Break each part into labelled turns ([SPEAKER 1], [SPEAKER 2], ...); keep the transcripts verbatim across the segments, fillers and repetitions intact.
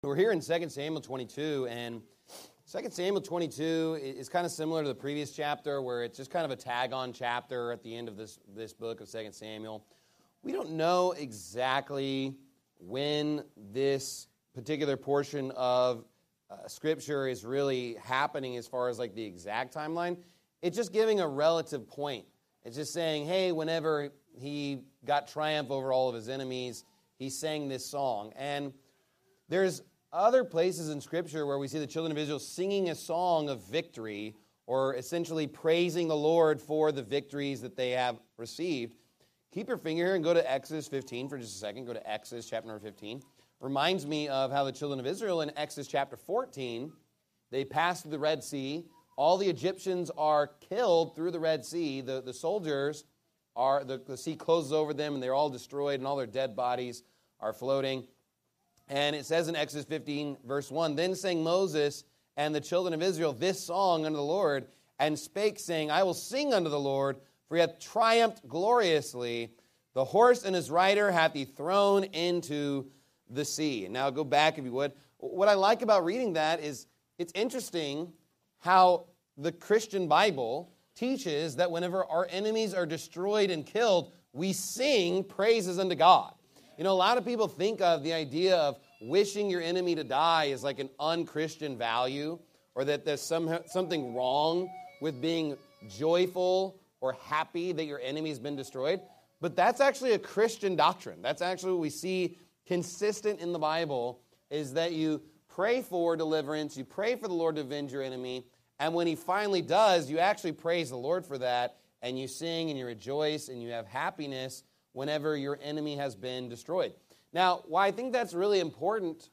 [SPEAKER 1] We're here in Second Samuel twenty-two, and Second Samuel twenty-two is kind of similar to the previous chapter, where it's just kind of a tag-on chapter at the end of this, this book of Second Samuel. We don't know exactly when this particular portion of uh, Scripture is really happening as far as like the exact timeline. It's just giving a relative point. It's just saying, hey, whenever he got triumph over all of his enemies, he sang this song. And there's other places in Scripture where we see the children of Israel singing a song of victory, or essentially praising the Lord for the victories that they have received. Keep your finger here and go to Exodus fifteen for just a second. Go to Exodus chapter number fifteen. Reminds me of how the children of Israel in Exodus chapter fourteen, they passed through the Red Sea. All the Egyptians are killed through the Red Sea. The, the soldiers, are the, the sea closes over them, and they're all destroyed, and all their dead bodies are floating. And it says in Exodus fifteen, verse one, Then sang Moses and the children of Israel this song unto the Lord, and spake, saying, I will sing unto the Lord, for he hath triumphed gloriously. The horse and his rider hath he thrown into the sea. And now go back, if you would. What I like about reading that is it's interesting how the Christian Bible teaches that whenever our enemies are destroyed and killed, we sing praises unto God. You know, a lot of people think of the idea of wishing your enemy to die as like an unchristian value, or that there's some, something wrong with being joyful or happy that your enemy's been destroyed. But that's actually a Christian doctrine. That's actually what we see consistent in the Bible, is that you pray for deliverance, you pray for the Lord to avenge your enemy, and when he finally does, you actually praise the Lord for that, and you sing and you rejoice and you have happiness whenever your enemy has been destroyed. Now, why I think that's really important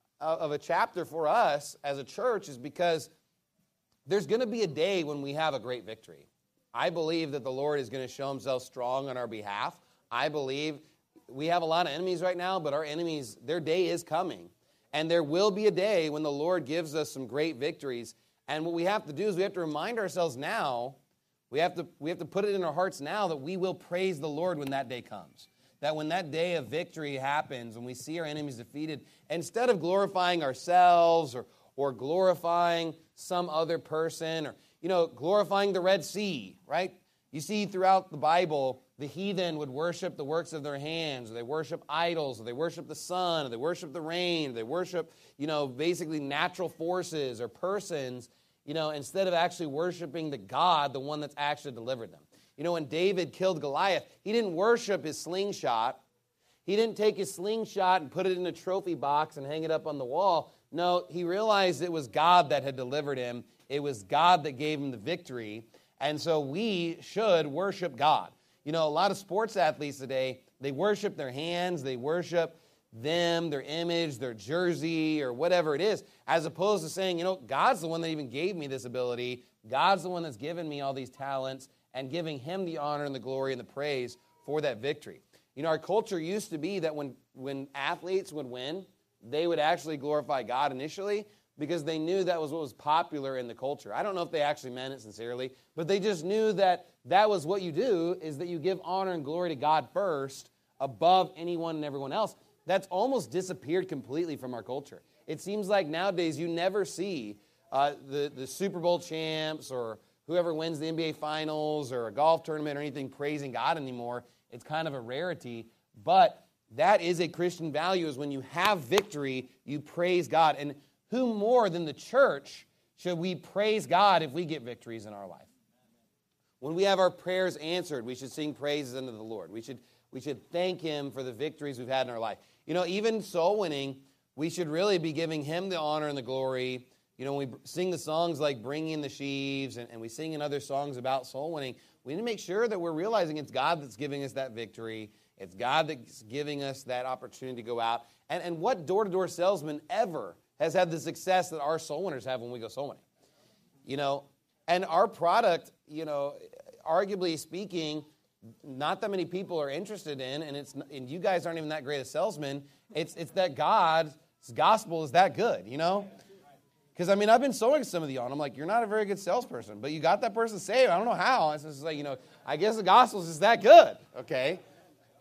[SPEAKER 1] of a chapter for us as a church is because there's going to be a day when we have a great victory. I believe that the Lord is going to show himself strong on our behalf. I believe we have a lot of enemies right now, but our enemies, their day is coming. And there will be a day when the Lord gives us some great victories. And what we have to do is we have to remind ourselves now, We have to we have to put it in our hearts now that we will praise the Lord when that day comes. That when that day of victory happens, when we see our enemies defeated, instead of glorifying ourselves or, or glorifying some other person or, you know, glorifying the Red Sea, right? You see throughout the Bible, the heathen would worship the works of their hands, or they worship idols, or they worship the sun, or they worship the rain, or they worship, you know, basically natural forces or persons, you know, instead of actually worshiping the God, the one that's actually delivered them. You know, when David killed Goliath, he didn't worship his slingshot. He didn't take his slingshot and put it in a trophy box and hang it up on the wall. No, he realized it was God that had delivered him. It was God that gave him the victory. And so we should worship God. You know, a lot of sports athletes today, they worship their hands, they worship them, their image, their jersey, or whatever it is, as opposed to saying, you know, God's the one that even gave me this ability. God's the one that's given me all these talents, and giving him the honor and the glory and the praise for that victory. You know, our culture used to be that when, when athletes would win, they would actually glorify God initially because they knew that was what was popular in the culture. I don't know if they actually meant it sincerely, but they just knew that that was what you do, is that you give honor and glory to God first above anyone and everyone else. That's almost disappeared completely from our culture. It seems like nowadays you never see uh, the, the Super Bowl champs or whoever wins the N B A Finals or a golf tournament or anything praising God anymore. It's kind of a rarity. But that is a Christian value, is when you have victory, you praise God. And who more than the church should we praise God if we get victories in our life? When we have our prayers answered, we should sing praises unto the Lord. We should, we should thank him for the victories we've had in our life. You know, even soul winning, we should really be giving him the honor and the glory. You know, when we sing the songs like Bring in the Sheaves, and, and we sing in other songs about soul winning, we need to make sure that we're realizing it's God that's giving us that victory. It's God that's giving us that opportunity to go out. And, and what door-to-door salesman ever has had the success that our soul winners have when we go soul winning? You know, and our product, you know, arguably speaking, not that many people are interested in, and it's and you guys aren't even that great a salesman. It's it's that God's gospel is that good, you know? Because, I mean, I've been sowing some of you on. I'm like, you're not a very good salesperson, but you got that person saved. I don't know how. It's just like, you know, I guess the gospel is just that good, okay?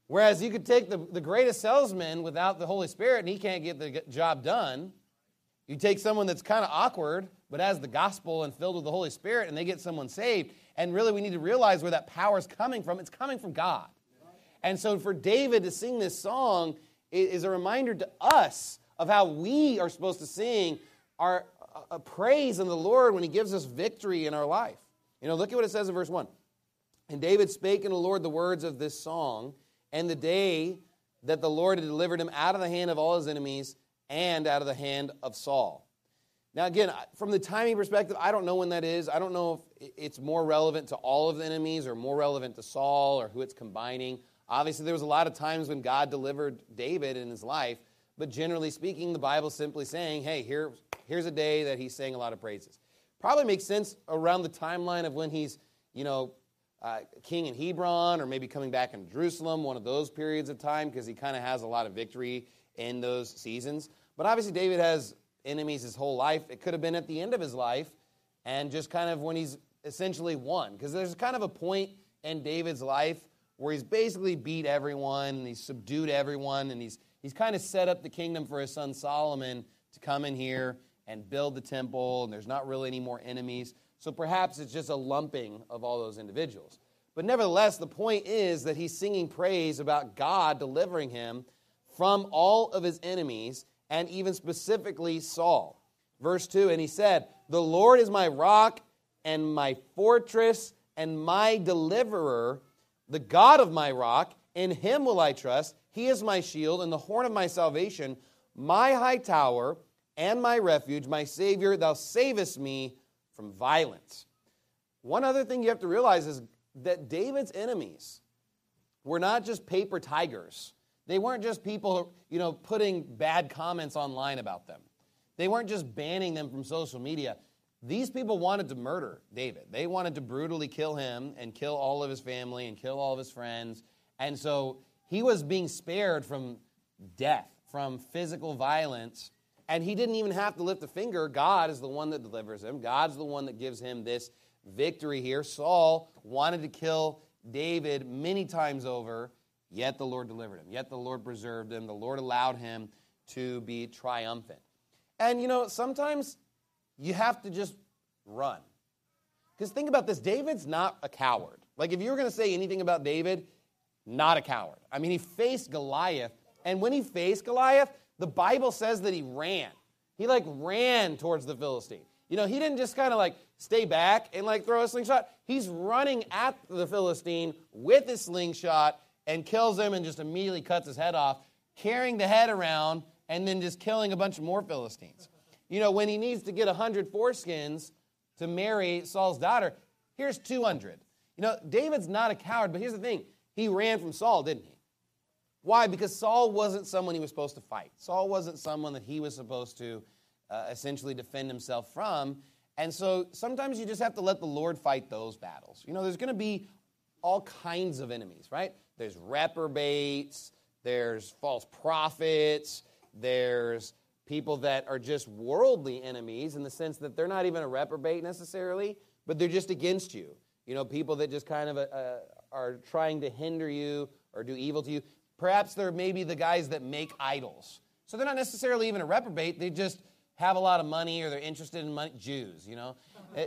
[SPEAKER 1] Whereas you could take the, the greatest salesman without the Holy Spirit and he can't get the job done. You take someone that's kind of awkward but has the gospel and filled with the Holy Spirit and they get someone saved. And really we need to realize where that power is coming from. It's coming from God. And so for David to sing this song is a reminder to us of how we are supposed to sing our uh, praise in the Lord when he gives us victory in our life. You know, look at what it says in verse one. And David spake unto the Lord the words of this song, and the day that the Lord had delivered him out of the hand of all his enemies and out of the hand of Saul. Now again, from the timing perspective, I don't know when that is. I don't know if it's more relevant to all of the enemies or more relevant to Saul or who it's combining. Obviously, there was a lot of times when God delivered David in his life, but generally speaking, the Bible's simply saying, hey, here, here's a day that he's saying a lot of praises. Probably makes sense around the timeline of when he's, you know, Uh, king in Hebron, or maybe coming back in Jerusalem, one of those periods of time, because he kind of has a lot of victory in those seasons. But obviously David has enemies his whole life. It could have been at the end of his life, and just kind of when he's essentially won. Because there's kind of a point in David's life where he's basically beat everyone, and he's subdued everyone, and he's he's kind of set up the kingdom for his son Solomon to come in here and build the temple, and there's not really any more enemies. So perhaps it's just a lumping of all those individuals. But nevertheless, the point is that he's singing praise about God delivering him from all of his enemies, and even specifically Saul. Verse two, and he said, the Lord is my rock and my fortress and my deliverer, the God of my rock, in him will I trust. He is my shield and the horn of my salvation, my high tower and my refuge, my Savior, thou savest me from violence. One other thing you have to realize is that David's enemies were not just paper tigers. They weren't just people, you know, putting bad comments online about them. They weren't just banning them from social media. These people wanted to murder David. They wanted to brutally kill him and kill all of his family and kill all of his friends. And so he was being spared from death, from physical violence. And he didn't even have to lift a finger. God is the one that delivers him. God's the one that gives him this victory here. Saul wanted to kill David many times over, yet the Lord delivered him. Yet the Lord preserved him. The Lord allowed him to be triumphant. And, you know, sometimes you have to just run. Because think about this. David's not a coward. Like, if you were going to say anything about David, not a coward. I mean, he faced Goliath. And when he faced Goliath, the Bible says that he ran. He, like, ran towards the Philistine. You know, he didn't just kind of, like, stay back and, like, throw a slingshot. He's running at the Philistine with his slingshot and kills him and just immediately cuts his head off, carrying the head around and then just killing a bunch of more Philistines. You know, when he needs to get one hundred foreskins to marry Saul's daughter, here's two hundred. You know, David's not a coward, but here's the thing. He ran from Saul, didn't he? Why? Because Saul wasn't someone he was supposed to fight. Saul wasn't someone that he was supposed to uh, essentially defend himself from. And so sometimes you just have to let the Lord fight those battles. You know, there's going to be all kinds of enemies, right? There's reprobates, there's false prophets, there's people that are just worldly enemies in the sense that they're not even a reprobate necessarily, but they're just against you. You know, people that just kind of uh, are trying to hinder you or do evil to you. Perhaps they're maybe the guys that make idols. So they're not necessarily even a reprobate. They just have a lot of money or they're interested in money. Jews, you know.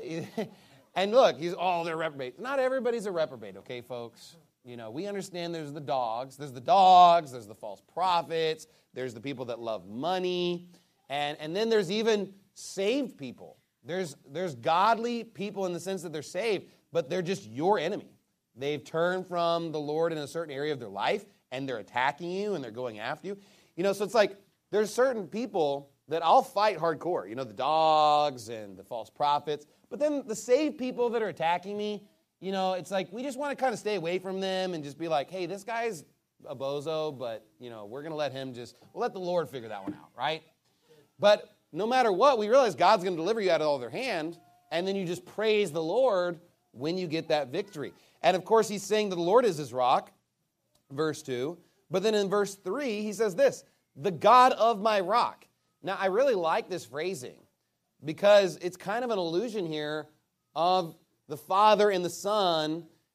[SPEAKER 1] And look, he's oh, they're reprobate. Not everybody's a reprobate, okay, folks? You know, we understand there's the dogs. There's the dogs. There's the false prophets. There's the people that love money. And, and then there's even saved people. There's, there's godly people in the sense that they're saved, but they're just your enemy. They've turned from the Lord in a certain area of their life, and they're attacking you, and they're going after you. You know, so it's like there's certain people that I'll fight hardcore. You know, the dogs and the false prophets. But then the saved people that are attacking me, you know, it's like we just want to kind of stay away from them and just be like, hey, this guy's a bozo, but, you know, we're going to let him just, we'll let the Lord figure that one out, right? But no matter what, we realize God's going to deliver you out of all their hand, and then you just praise the Lord when you get that victory. And, of course, he's saying that the Lord is his rock, verse two. But then in verse three, he says this, the God of my rock. Now, I really like this phrasing because it's kind of an allusion here of the Father and the Son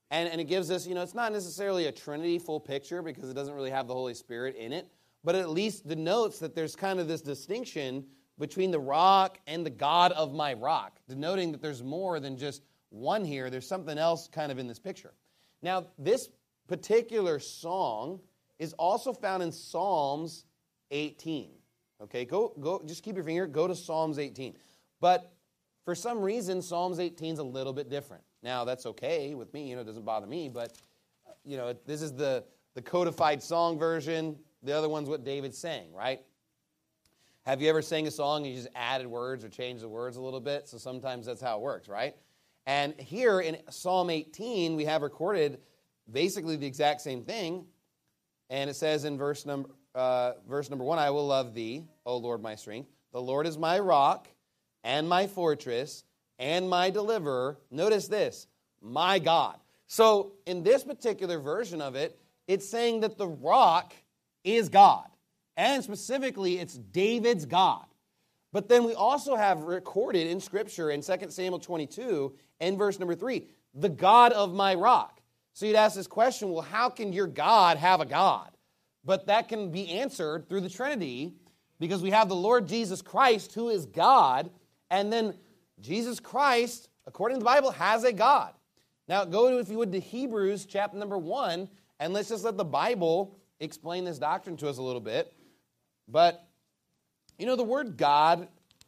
[SPEAKER 1] And, and it gives us, you know, it's not necessarily a Trinity full picture because it doesn't really have the Holy Spirit in it, but it at least denotes that there's kind of this distinction between the rock and the God of my rock, denoting that there's more than just one here. There's something else kind of in this picture. Now, this particular song is also found in Psalms eighteen. Okay, go, go, just keep your finger, go to Psalms eighteen. But for some reason, Psalms eighteen is a little bit different. Now, that's okay with me, you know, it doesn't bother me, but, you know, this is the, the codified song version. The other one's what David sang, right? Have you ever sang a song and you just added words or changed the words a little bit? So sometimes that's how it works, right? And here in Psalm eighteen, we have recorded basically the exact same thing. And it says in verse number, uh, verse number one, I will love thee, O Lord, my strength. The Lord is my rock and my fortress and my deliverer. Notice this, my God. So in this particular version of it, it's saying that the rock is God. And specifically, it's David's God. But then we also have recorded in Scripture in Second Samuel twenty-two, in verse number three, the God of my rock. So you'd ask this question, well, how can your God have a God? But that can be answered through the Trinity, because we have the Lord Jesus Christ, who is God, and then Jesus Christ, according to the Bible, has a God. Now, go to, if you would, to Hebrews chapter number one, and let's just let the Bible explain this doctrine to us a little bit. But, you know, the word God,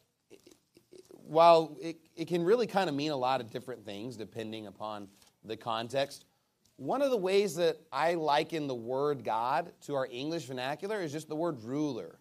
[SPEAKER 1] while it, it can really kind of mean a lot of different things depending upon the context, one of the ways that I liken the word God to our English vernacular is just the word ruler.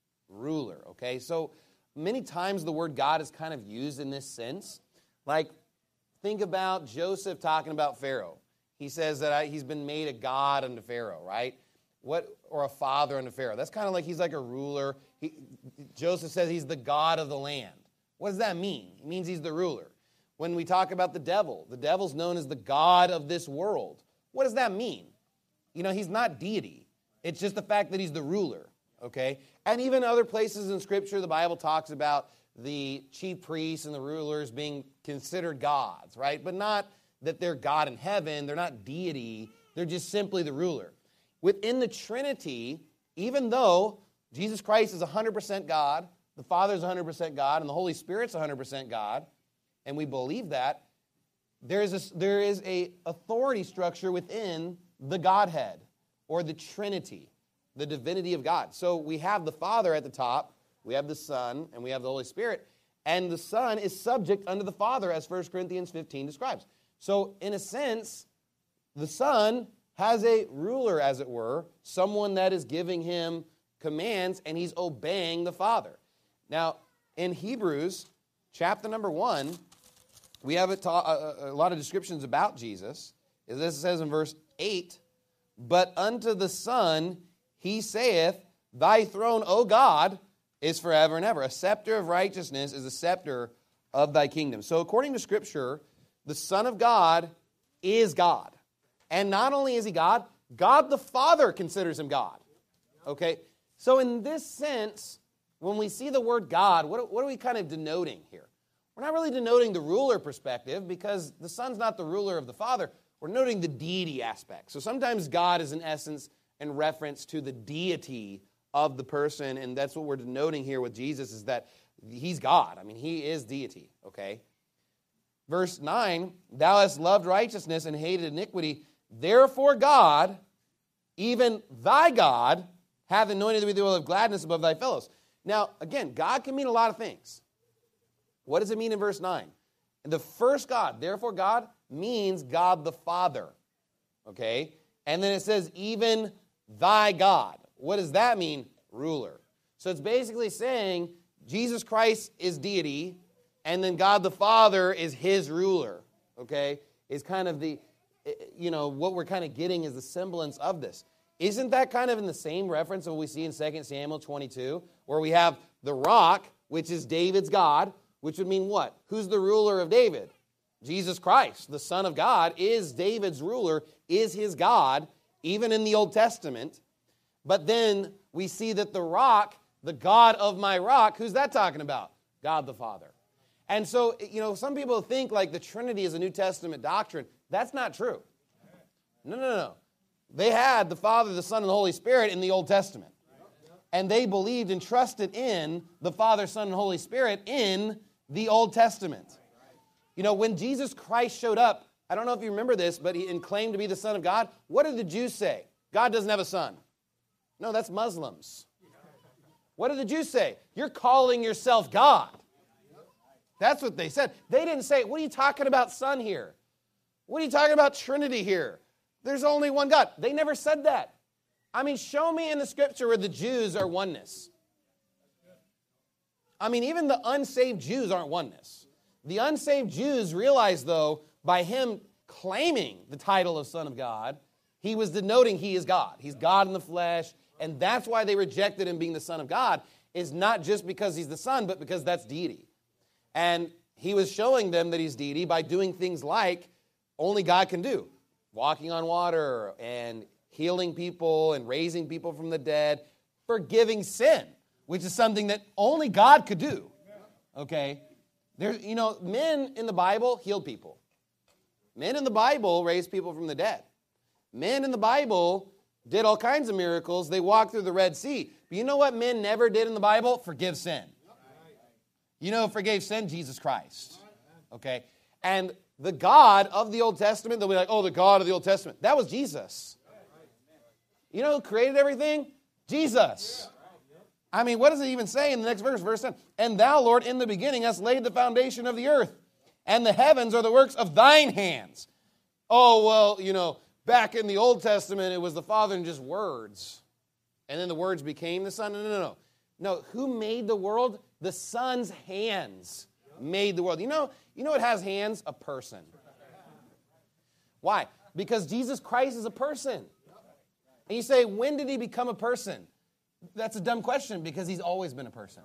[SPEAKER 1] Ruler, okay? So many times the word God is kind of used in this sense. Like, think about Joseph talking about Pharaoh. He says that I, he's been made a god unto Pharaoh, right? What, or a father unto Pharaoh. That's kind of like he's like a ruler. He, Joseph says he's the God of the land. What does that mean? It means he's the ruler. When we talk about the devil, the devil's known as the god of this world. What does that mean? You know, he's not deity. It's just the fact that he's the ruler, okay? And even other places in Scripture, the Bible talks about the chief priests and the rulers being considered gods, right? But not that they're God in heaven. They're not deity. They're just simply the ruler. Within the Trinity, even though Jesus Christ is one hundred percent God, the Father is one hundred percent God, and the Holy Spirit's one hundred percent God, and we believe that, there is a, there is a authority structure within the Godhead, or the Trinity, the divinity of God. So we have the Father at the top, we have the Son, and we have the Holy Spirit, and the Son is subject unto the Father, as First Corinthians fifteen describes. So in a sense, the Son has a ruler, as it were, someone that is giving him commands, and he's obeying the Father. Now, in Hebrews chapter number one, we have a, ta- a, a lot of descriptions about Jesus. This says in verse eight, but unto the Son he saith, thy throne, O God, is forever and ever. A scepter of righteousness is a scepter of thy kingdom. So according to Scripture, the Son of God is God. And not only is he God, God the Father considers him God. Okay? So in this sense, when we see the word God, what, what are we kind of denoting here? We're not really denoting the ruler perspective because the Son's not the ruler of the Father. We're noting the deity aspect. So sometimes God is in essence in reference to the deity of the person, and that's what we're denoting here with Jesus is that he's God. I mean, he is deity, okay? Verse nine, thou hast loved righteousness and hated iniquity. Therefore God, even thy God, hath anointed thee with the oil of gladness above thy fellows. Now, again, God can mean a lot of things. What does it mean in verse nine? The first God, therefore God, means God the Father. Okay? And then it says, even thy God. What does that mean? Ruler. So it's basically saying Jesus Christ is deity, and then God the Father is his ruler. Okay? Is kind of the, you know, what we're kind of getting is the semblance of this. Isn't that kind of in the same reference of what we see in Second Samuel twenty-two, where we have the rock, which is David's God, which would mean what? Who's the ruler of David? Jesus Christ, the Son of God, is David's ruler, is his God, even in the Old Testament. But then we see that the rock, the God of my rock, who's that talking about? God the Father. And so, you know, some people think like the Trinity is a New Testament doctrine. That's not true. No, no, no. They had the Father, the Son, and the Holy Spirit in the Old Testament. And they believed and trusted in the Father, Son, and Holy Spirit in the Old Testament. You know, when Jesus Christ showed up, I don't know if you remember this, but he and claimed to be the Son of God, what did the Jews say? God doesn't have a son. No, that's Muslims. What did the Jews say? You're calling yourself God. That's what they said. They didn't say, what are you talking about son here? What are you talking about Trinity here? There's only one God. They never said that. I mean, show me in the scripture where the Jews are oneness. I mean, even the unsaved Jews aren't oneness. The unsaved Jews realized, though, by him claiming the title of Son of God, he was denoting he is God. He's God in the flesh, and that's why they rejected him being the Son of God, is not just because he's the Son, but because that's deity. And he was showing them that he's deity by doing things like only God can do. Walking on water and healing people and raising people from the dead, forgiving sin, which is something that only God could do. Okay? There, you know, men in the Bible healed people. Men in the Bible raised people from the dead. Men in the Bible did all kinds of miracles. They walked through the Red Sea. But you know what men never did in the Bible? Forgive sin. You know who forgave sin? Jesus Christ. Okay? And the God of the Old Testament, they'll be like, oh, the God of the Old Testament. That was Jesus. You know who created everything? Jesus. I mean, what does it even say in the next verse? Verse ten. And thou, Lord, in the beginning hast laid the foundation of the earth, and the heavens are the works of thine hands. Oh, well, you know, back in the Old Testament, it was the Father and just words. And then the words became the Son. No, no, no. No, who made the world? The Son's hands made the world. You know, you know what has hands? A person. Why? Because Jesus Christ is a person. And you say, when did he become a person? That's a dumb question because he's always been a person.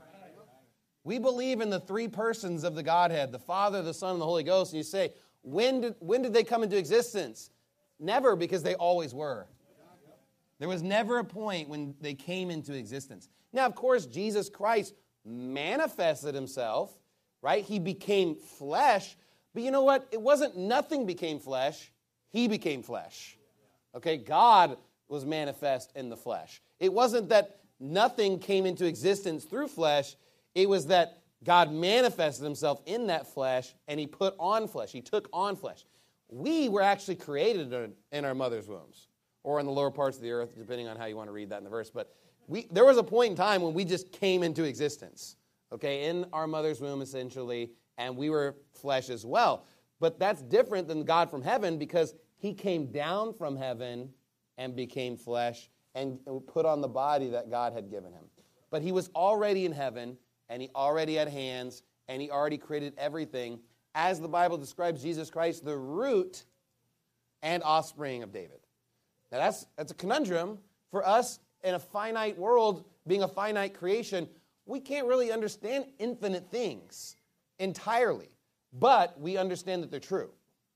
[SPEAKER 1] We believe in the three persons of the Godhead, the Father, the Son, and the Holy Ghost. And you say, when did, when did they come into existence? Never, because they always were. There was never a point when they came into existence. Now, of course, Jesus Christ manifested himself, right? He became flesh. But you know what? It wasn't nothing became flesh. He became flesh. Okay, God was manifest in the flesh. It wasn't that nothing came into existence through flesh. It was that God manifested himself in that flesh, and he put on flesh. He took on flesh. We were actually created in our mother's wombs, or in the lower parts of the earth, depending on how you want to read that in the verse. But we, there was a point in time when we just came into existence, okay, in our mother's womb, essentially, and we were flesh as well. But that's different than God from heaven because he came down from heaven and became flesh and put on the body that God had given him. But he was already in heaven, and he already had hands, and he already created everything. As the Bible describes Jesus Christ, the root and offspring of David. Now that's, that's a conundrum for us in a finite world, being a finite creation. We can't really understand infinite things entirely, but we understand that they're true.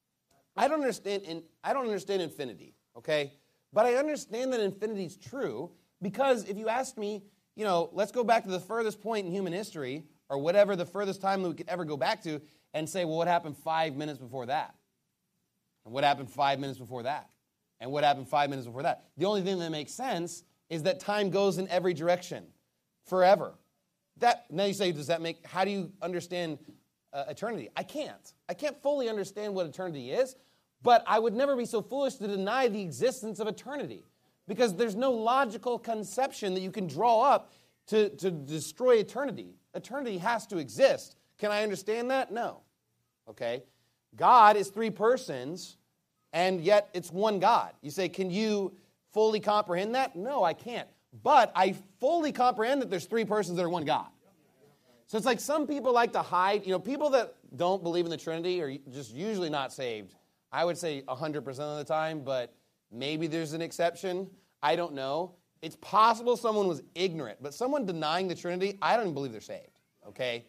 [SPEAKER 1] I don't understand, in, I don't understand infinity, okay? But I understand that infinity is true because if you asked me, you know, let's go back to the furthest point in human history or whatever the furthest time that we could ever go back to and say, well, what happened five minutes before that? And what happened five minutes before that? And what happened five minutes before that? The only thing that makes sense is that time goes in every direction forever. That now you say, does that make, how do you understand uh, eternity? I can't. I can't fully understand what eternity is, but I would never be so foolish to deny the existence of eternity because there's no logical conception that you can draw up to, to destroy eternity. Eternity has to exist. Can I understand that? No. Okay? God is three persons, and yet it's one God. You say, can you fully comprehend that? No, I can't. But I fully comprehend that there's three persons that are one God. So it's like some people like to hide. You know, people that don't believe in the Trinity are just usually not saved. I would say one hundred percent of the time, but maybe there's an exception. I don't know. It's possible someone was ignorant, but someone denying the Trinity, I don't even believe they're saved, okay?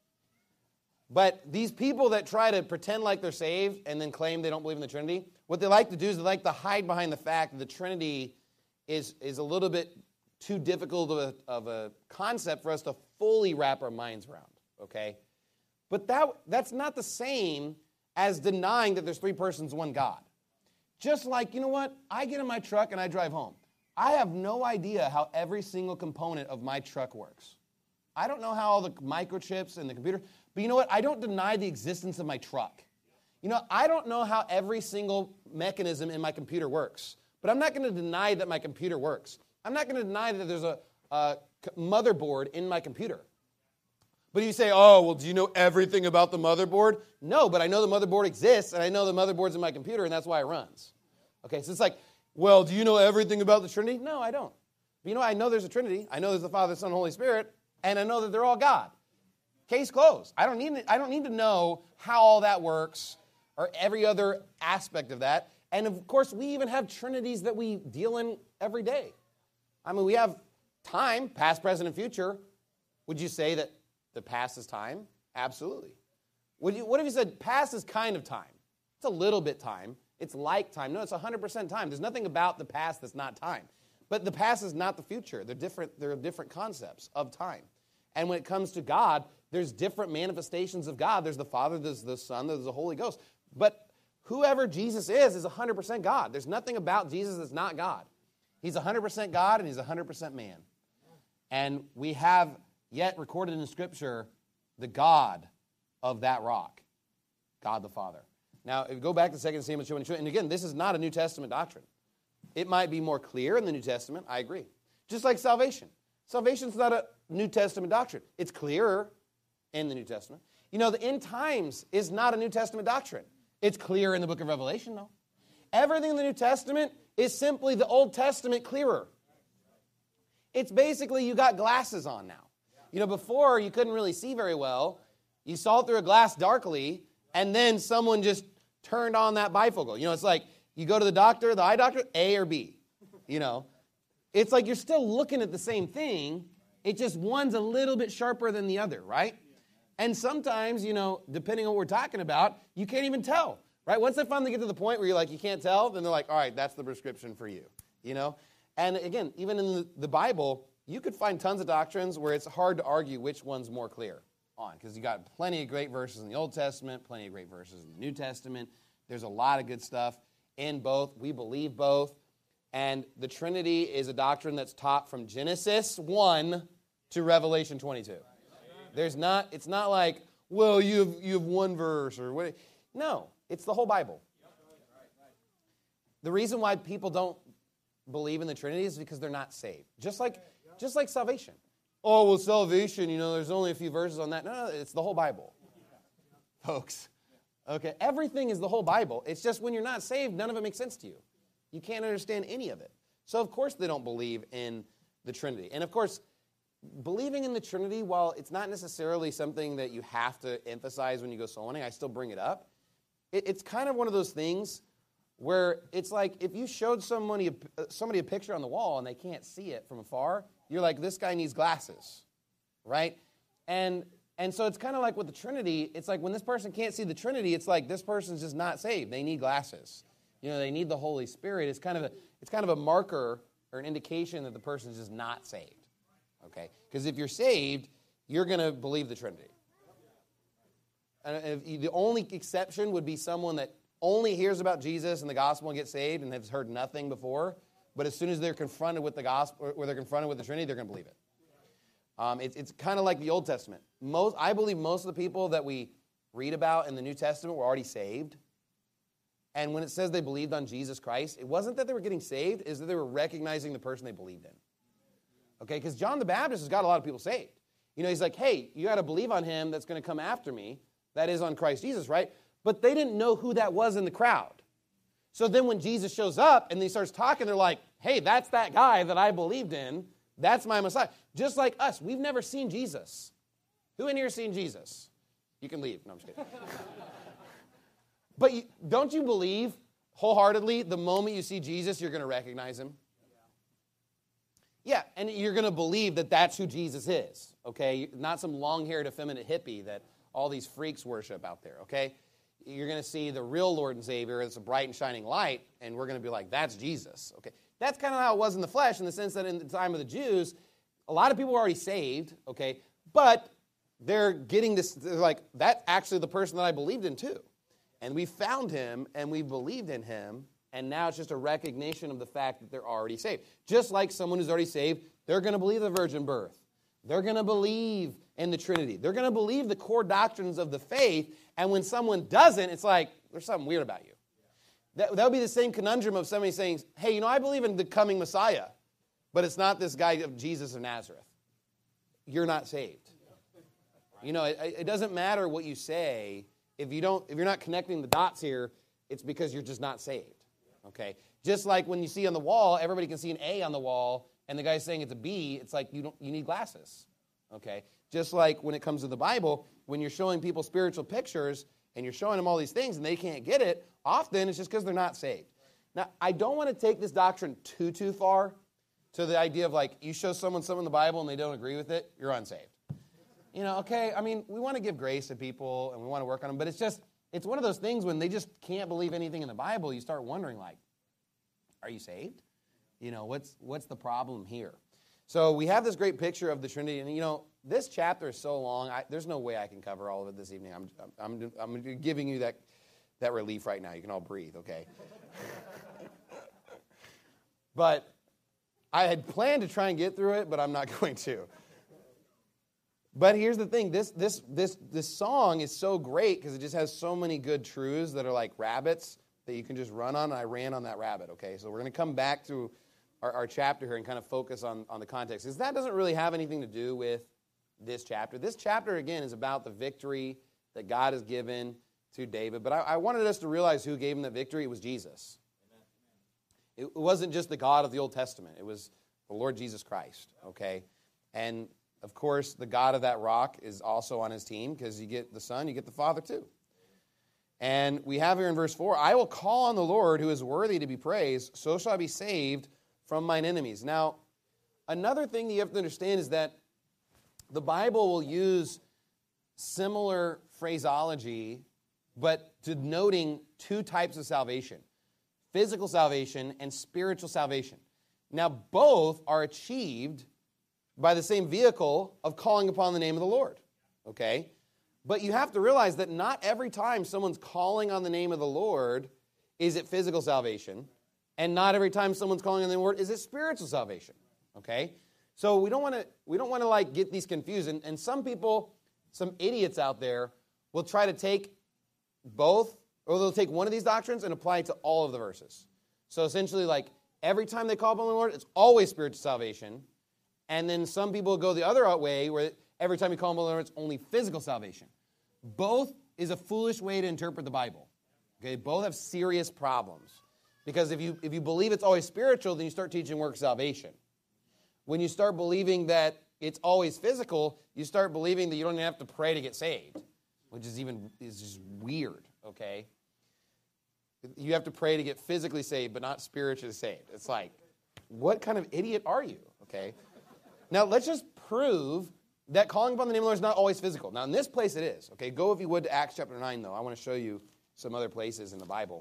[SPEAKER 1] But these people that try to pretend like they're saved and then claim they don't believe in the Trinity, what they like to do is they like to hide behind the fact that the Trinity is, is a little bit too difficult of a, of a concept for us to fully wrap our minds around, okay? But that that's not the same as denying that there's three persons, one God. Just like, you know what? I get in my truck and I drive home. I have no idea how every single component of my truck works. I don't know how all the microchips and the computer, but you know what? I don't deny the existence of my truck. You know, I don't know how every single mechanism in my computer works, but I'm not going to deny that my computer works. I'm not going to deny that there's a, a motherboard in my computer. But you say, oh, well, do you know everything about the motherboard? No, but I know the motherboard exists, and I know the motherboard's in my computer, and that's why it runs. Okay, so it's like, well, do you know everything about the Trinity? No, I don't. But you know, I know there's a Trinity. I know there's the Father, Son, Holy Spirit, and I know that they're all God. Case closed. I don't need, I don't need to know how all that works or every other aspect of that. And, of course, we even have Trinities that we deal in every day. I mean, we have time, past, present, and future. Would you say that the past is time? Absolutely. Would you, what if you said past is kind of time? It's a little bit time. It's like time. No, it's one hundred percent time. There's nothing about the past that's not time. But the past is not the future. They're different, they're different concepts of time. And when it comes to God, there's different manifestations of God. There's the Father, there's the Son, there's the Holy Ghost. But whoever Jesus is is one hundred percent God. There's nothing about Jesus that's not God. He's one hundred percent God and he's one hundred percent man. And we have yet recorded in Scripture the God of that rock, God the Father. Now, if you go back to Second Samuel twenty-two, and again, this is not a New Testament doctrine. It might be more clear in the New Testament, I agree. Just like salvation. Salvation is not a New Testament doctrine. It's clearer in the New Testament. You know, the end times is not a New Testament doctrine. It's clear in the book of Revelation, though. Everything in the New Testament is simply the Old Testament clearer. It's basically you got glasses on now. You know, before you couldn't really see very well. You saw through a glass darkly, and then someone just turned on that bifocal. You know, it's like you go to the doctor, the eye doctor, A or B. You know, it's like you're still looking at the same thing. It just one's a little bit sharper than the other, right? And sometimes, you know, depending on what we're talking about, you can't even tell, right? Once they finally get to the point where you're like, you can't tell, then they're like, all right, that's the prescription for you, you know? And again, even in the, the Bible, you could find tons of doctrines where it's hard to argue which one's more clear on, because you got plenty of great verses in the Old Testament, plenty of great verses in the New Testament. There's a lot of good stuff in both. We believe both. And the Trinity is a doctrine that's taught from Genesis one to Revelation twenty-two. There's not, it's not like, well, you have, you have one verse or what. No, it's the whole Bible. The reason why people don't believe in the Trinity is because they're not saved. Just like, just like salvation. Oh, well, salvation, you know, there's only a few verses on that. No, no, it's the whole Bible, folks. Okay, everything is the whole Bible. It's just when you're not saved, none of it makes sense to you. You can't understand any of it. So, of course, they don't believe in the Trinity. And, of course, believing in the Trinity, while it's not necessarily something that you have to emphasize when you go soul winning, I still bring it up. It, it's kind of one of those things where it's like if you showed somebody a, somebody a picture on the wall and they can't see it from afar, you're like, this guy needs glasses, right? And and so it's kind of like with the Trinity. It's like when this person can't see the Trinity, it's like this person's just not saved. They need glasses. You know, they need the Holy Spirit. It's kind of a it's kind of a marker or an indication that the person's just not saved. Okay? Because if you're saved, you're going to believe the Trinity. And if you, the only exception would be someone that only hears about Jesus and the gospel and gets saved and has heard nothing before, but as soon as they're confronted with the gospel, or they're confronted with the Trinity, they're going to believe it. Um, it it's kind of like the Old Testament. Most, I believe most of the people that we read about in the New Testament were already saved. And when it says they believed on Jesus Christ, it wasn't that they were getting saved, it's that they were recognizing the person they believed in. Okay, because John the Baptist has got a lot of people saved. You know, he's like, hey, you got to believe on him that's going to come after me. That is on Christ Jesus, right? But they didn't know who that was in the crowd. So then when Jesus shows up and he starts talking, they're like, hey, that's that guy that I believed in. That's my Messiah. Just like us, we've never seen Jesus. Who in here has seen Jesus? You can leave. No, I'm just kidding. But you, don't you believe wholeheartedly the moment you see Jesus, you're going to recognize him? Yeah, and you're going to believe that that's who Jesus is, okay? Not some long-haired, effeminate hippie that all these freaks worship out there, okay? You're going to see the real Lord and Savior. It's a bright and shining light, and we're going to be like, that's Jesus, okay? That's kind of how it was in the flesh, in the sense that in the time of the Jews, a lot of people were already saved, okay? But they're getting this, they're like, that's actually the person that I believed in too. And we found him, and we believed in him, And now it's just a recognition of the fact that they're already saved. Just like someone who's already saved, they're going to believe the virgin birth. They're going to believe in the Trinity. They're going to believe the core doctrines of the faith. And when someone doesn't, it's like, there's something weird about you. That, that would be the same conundrum of somebody saying, hey, you know, I believe in the coming Messiah, but it's not this guy of Jesus of Nazareth. You're not saved. You know, it, it doesn't matter what you say. If you don't, if you're not connecting the dots here, it's because you're just not saved. Okay? Just like when you see on the wall, everybody can see an A on the wall, and the guy's saying it's a B, it's like you don't you need glasses. Okay? Just like when it comes to the Bible, when you're showing people spiritual pictures and you're showing them all these things and they can't get it, often it's just because they're not saved. Now, I don't want to take this doctrine too, too far to the idea of like you show someone something in the Bible and they don't agree with it, you're unsaved. You know, okay, I mean, we want to give grace to people and we want to work on them, but it's just, it's one of those things when they just can't believe anything in the Bible, you start wondering like, are you saved? You know, what's what's the problem here? So we have this great picture of the Trinity, and you know, this chapter is so long, I, there's no way I can cover all of it this evening. I'm I'm I'm giving you that that relief right now. You can all breathe, okay? But I had planned to try and get through it, but I'm not going to. But here's the thing, this this this this song is so great because it just has so many good truths that are like rabbits that you can just run on, and I ran on that rabbit, okay? So we're going to come back to our, our chapter here and kind of focus on, on the context, because that doesn't really have anything to do with this chapter. This chapter, again, is about the victory that God has given to David, but I, I wanted us to realize who gave him the victory. It was Jesus. Amen. It wasn't just the God of the Old Testament. It was the Lord Jesus Christ, okay? And, of course, the God of that rock is also on his team, because you get the Son, you get the Father, too. And we have here in verse four, I will call on the Lord who is worthy to be praised, so shall I be saved from mine enemies. Now, another thing that you have to understand is that the Bible will use similar phraseology, but denoting two types of salvation, physical salvation and spiritual salvation. Now, both are achieved by the same vehicle of calling upon the name of the Lord, okay? But you have to realize that not every time someone's calling on the name of the Lord is it physical salvation, and not every time someone's calling on the Lord is it spiritual salvation. Okay? So we don't want to we don't want to like get these confused. And, and some people, some idiots out there, will try to take both, or they'll take one of these doctrines and apply it to all of the verses. So essentially, like every time they call upon the Lord, it's always spiritual salvation. And then some people go the other way, where every time you call upon the Lord, it's only physical salvation. Both is a foolish way to interpret the Bible. Okay, both have serious problems. Because if you if you believe it's always spiritual, then you start teaching work salvation. When you start believing that it's always physical, you start believing that you don't even have to pray to get saved, which is even is just weird, okay? You have to pray to get physically saved, but not spiritually saved. It's like, what kind of idiot are you, okay? Now, let's just prove that calling upon the name of the Lord is not always physical. Now, in this place it is. Okay, go if you would to Acts chapter nine, though. I want to show you some other places in the Bible.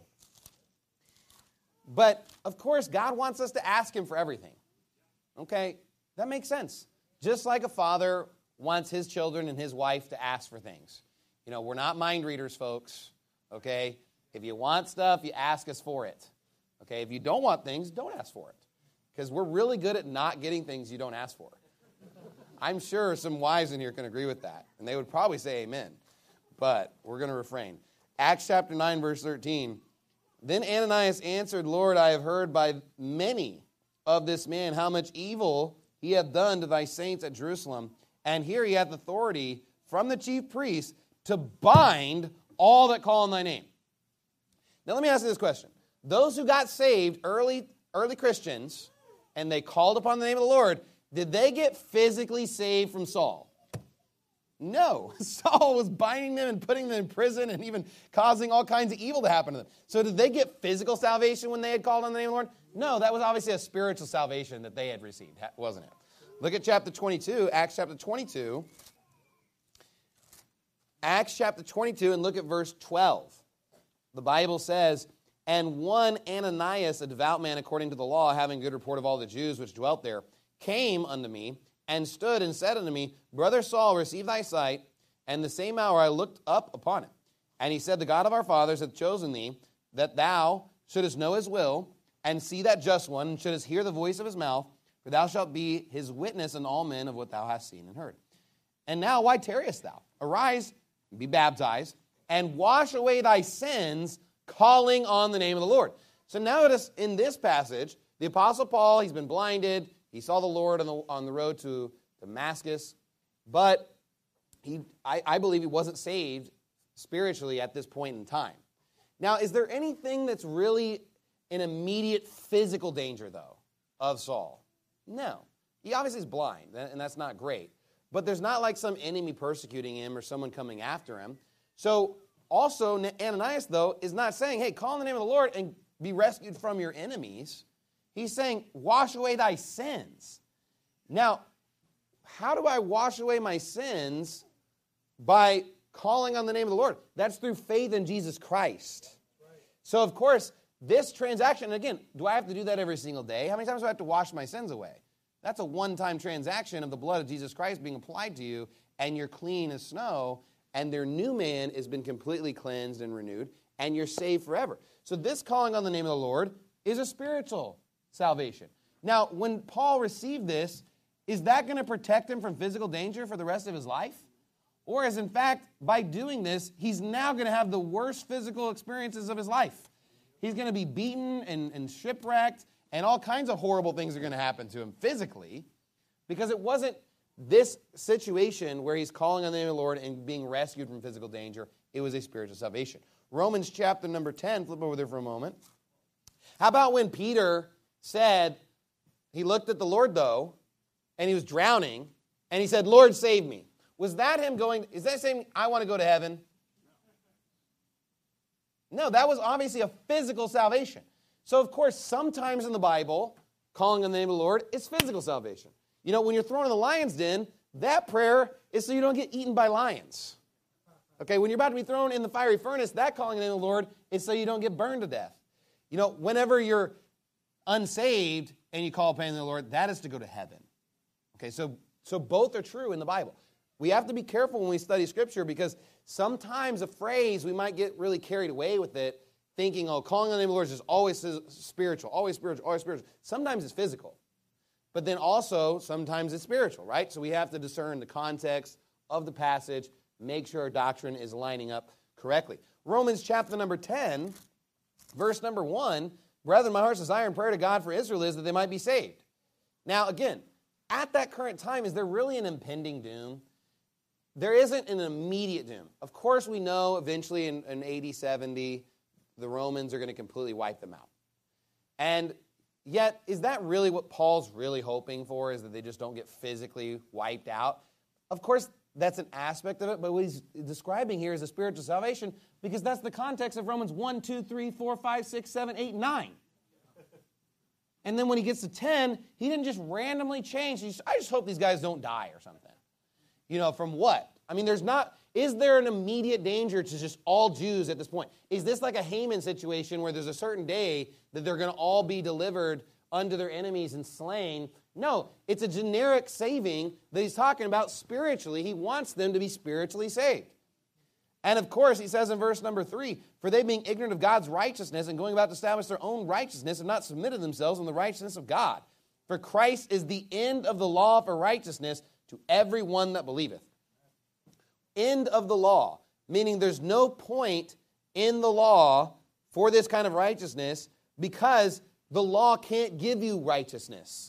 [SPEAKER 1] But, of course, God wants us to ask him for everything. Okay, that makes sense. Just like a father wants his children and his wife to ask for things. You know, we're not mind readers, folks. Okay, if you want stuff, you ask us for it. Okay, if you don't want things, don't ask for it. Because we're really good at not getting things you don't ask for. I'm sure some wives in here can agree with that, and they would probably say amen, but we're going to refrain. Acts chapter nine, verse thirteen, then Ananias answered, Lord, I have heard by many of this man how much evil he hath done to thy saints at Jerusalem, and here he hath authority from the chief priests to bind all that call on thy name. Now let me ask you this question. Those who got saved, early, early Christians, and they called upon the name of the Lord, did they get physically saved from Saul? No. Saul was binding them and putting them in prison and even causing all kinds of evil to happen to them. So did they get physical salvation when they had called on the name of the Lord? No, that was obviously a spiritual salvation that they had received, wasn't it? Look at chapter twenty-two, Acts chapter twenty-two. Acts chapter twenty-two, and look at verse twelve. The Bible says, and one Ananias, a devout man according to the law, having good report of all the Jews which dwelt there, came unto me, and stood and said unto me, Brother Saul, receive thy sight. And the same hour I looked up upon him. And he said, the God of our fathers hath chosen thee, that thou shouldest know his will, and see that just one, and shouldest hear the voice of his mouth, for thou shalt be his witness unto all men of what thou hast seen and heard. And now why tarriest thou? Arise, be baptized, and wash away thy sins, calling on the name of the Lord. So now notice in this passage, the Apostle Paul, he's been blinded. He saw the Lord on the, on the road to Damascus, but he, I, I believe he wasn't saved spiritually at this point in time. Now, is there anything that's really an immediate physical danger, though, of Saul? No. He obviously is blind, and that's not great. But there's not like some enemy persecuting him or someone coming after him. So also, Ananias, though, is not saying, hey, call on the name of the Lord and be rescued from your enemies. He's saying, wash away thy sins. Now, how do I wash away my sins? By calling on the name of the Lord. That's through faith in Jesus Christ. Right. So, of course, this transaction, and again, do I have to do that every single day? How many times do I have to wash my sins away? That's a one-time transaction of the blood of Jesus Christ being applied to you, and you're clean as snow, and their new man has been completely cleansed and renewed, and you're saved forever. So this calling on the name of the Lord is a spiritual salvation. Now, when Paul received this, is that going to protect him from physical danger for the rest of his life? Or is, in fact, by doing this, he's now going to have the worst physical experiences of his life? He's going to be beaten and, and shipwrecked, and all kinds of horrible things are going to happen to him physically, because it wasn't this situation where he's calling on the name of the Lord and being rescued from physical danger. It was a spiritual salvation. Romans chapter number ten, flip over there for a moment. How about when Peter said, he looked at the Lord, though, and he was drowning, and he said, Lord, save me. Was that him going, is that saying, I want to go to heaven? No, that was obviously a physical salvation. So, of course, sometimes in the Bible, calling on the name of the Lord is physical salvation. You know, when you're thrown in the lion's den, that prayer is so you don't get eaten by lions. Okay, when you're about to be thrown in the fiery furnace, that calling on the name of the Lord is so you don't get burned to death. You know, whenever you're unsaved and you call upon the Lord, that is to go to heaven. Okay, so, so both are true in the Bible. We have to be careful when we study Scripture, because sometimes a phrase, we might get really carried away with it, thinking, oh, calling on the name of the Lord is just always spiritual, always spiritual, always spiritual. Sometimes it's physical. But then also, sometimes it's spiritual, right? So we have to discern the context of the passage, make sure our doctrine is lining up correctly. Romans chapter number ten, verse number one, Brethren, my heart's desire and prayer to God for Israel is that they might be saved. Now, again, at that current time, is there really an impending doom? There isn't an immediate doom. Of course, we know eventually in, in A D seventy, the Romans are going to completely wipe them out. And yet, is that really what Paul's really hoping for, is that they just don't get physically wiped out? Of course, that's an aspect of it, but what he's describing here is a spiritual salvation, because that's the context of Romans one, two, three, four, five, six, seven, eight, nine. And then when he gets to ten, he didn't just randomly change. Just, I just hope these guys don't die or something. You know, from what? I mean, there's not, is there an immediate danger to just all Jews at this point? Is this like a Haman situation where there's a certain day that they're going to all be delivered unto their enemies and slain? No, it's a generic saving that he's talking about spiritually. He wants them to be spiritually saved. And of course, he says in verse number three, for they being ignorant of God's righteousness and going about to establish their own righteousness have not submitted themselves on the righteousness of God. For Christ is the end of the law for righteousness to every one that believeth. End of the law, meaning there's no point in the law for this kind of righteousness, because the law can't give you righteousness.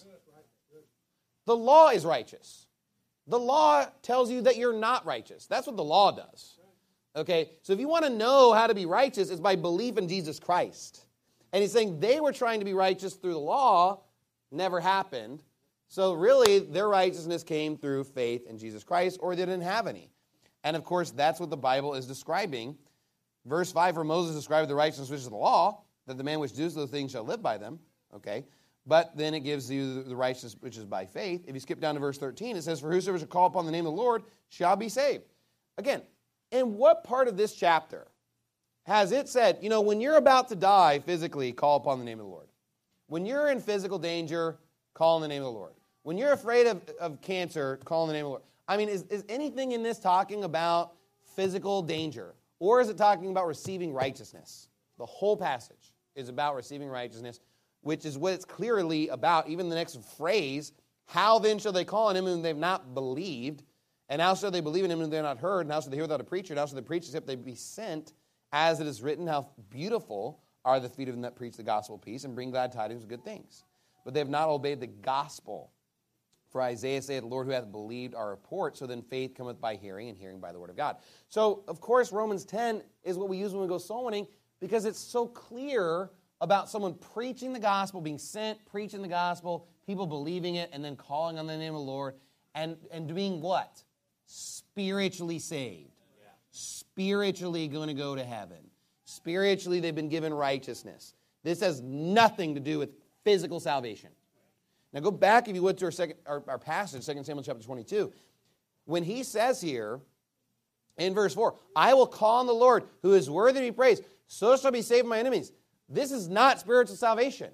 [SPEAKER 1] The law is righteous. The law tells you that you're not righteous. That's what the law does. Okay, so if you want to know how to be righteous, it's by belief in Jesus Christ. And he's saying they were trying to be righteous through the law, never happened. So really, their righteousness came through faith in Jesus Christ, or they didn't have any. And of course, that's what the Bible is describing. Verse five, for Moses described the righteousness which is the law, that the man which does those things shall live by them. Okay, but then it gives you the righteousness which is by faith. If you skip down to verse thirteen, it says, for whosoever shall call upon the name of the Lord shall be saved. Again, in what part of this chapter has it said, you know, when you're about to die physically, call upon the name of the Lord? When you're in physical danger, call on the name of the Lord. When you're afraid of, of cancer, call on the name of the Lord. I mean, is, is anything in this talking about physical danger? Or is it talking about receiving righteousness? The whole passage. is about receiving righteousness, which is what it's clearly about. Even the next phrase, how then shall they call on him whom they've not believed? And how shall they believe in him whom they have not heard? And how shall they hear without a preacher? And how shall they preach except they be sent? As it is written, how beautiful are the feet of them that preach the gospel of peace and bring glad tidings of good things. But they have not obeyed the gospel. For Isaiah saith, the Lord who hath believed our report, so then faith cometh by hearing, and hearing by the word of God. So, of course, Romans ten is what we use when we go soul winning, because it's so clear about someone preaching the gospel, being sent, preaching the gospel, people believing it, and then calling on the name of the Lord, and, and doing what? Spiritually saved. Yeah. Spiritually going to go to heaven. Spiritually, they've been given righteousness. This has nothing to do with physical salvation. Now go back, if you would, to our, second, our, our passage, Second Samuel chapter twenty-two. When he says here, in verse four, I will call on the Lord, who is worthy to be praised, so shall be saved my enemies. This is not spiritual salvation.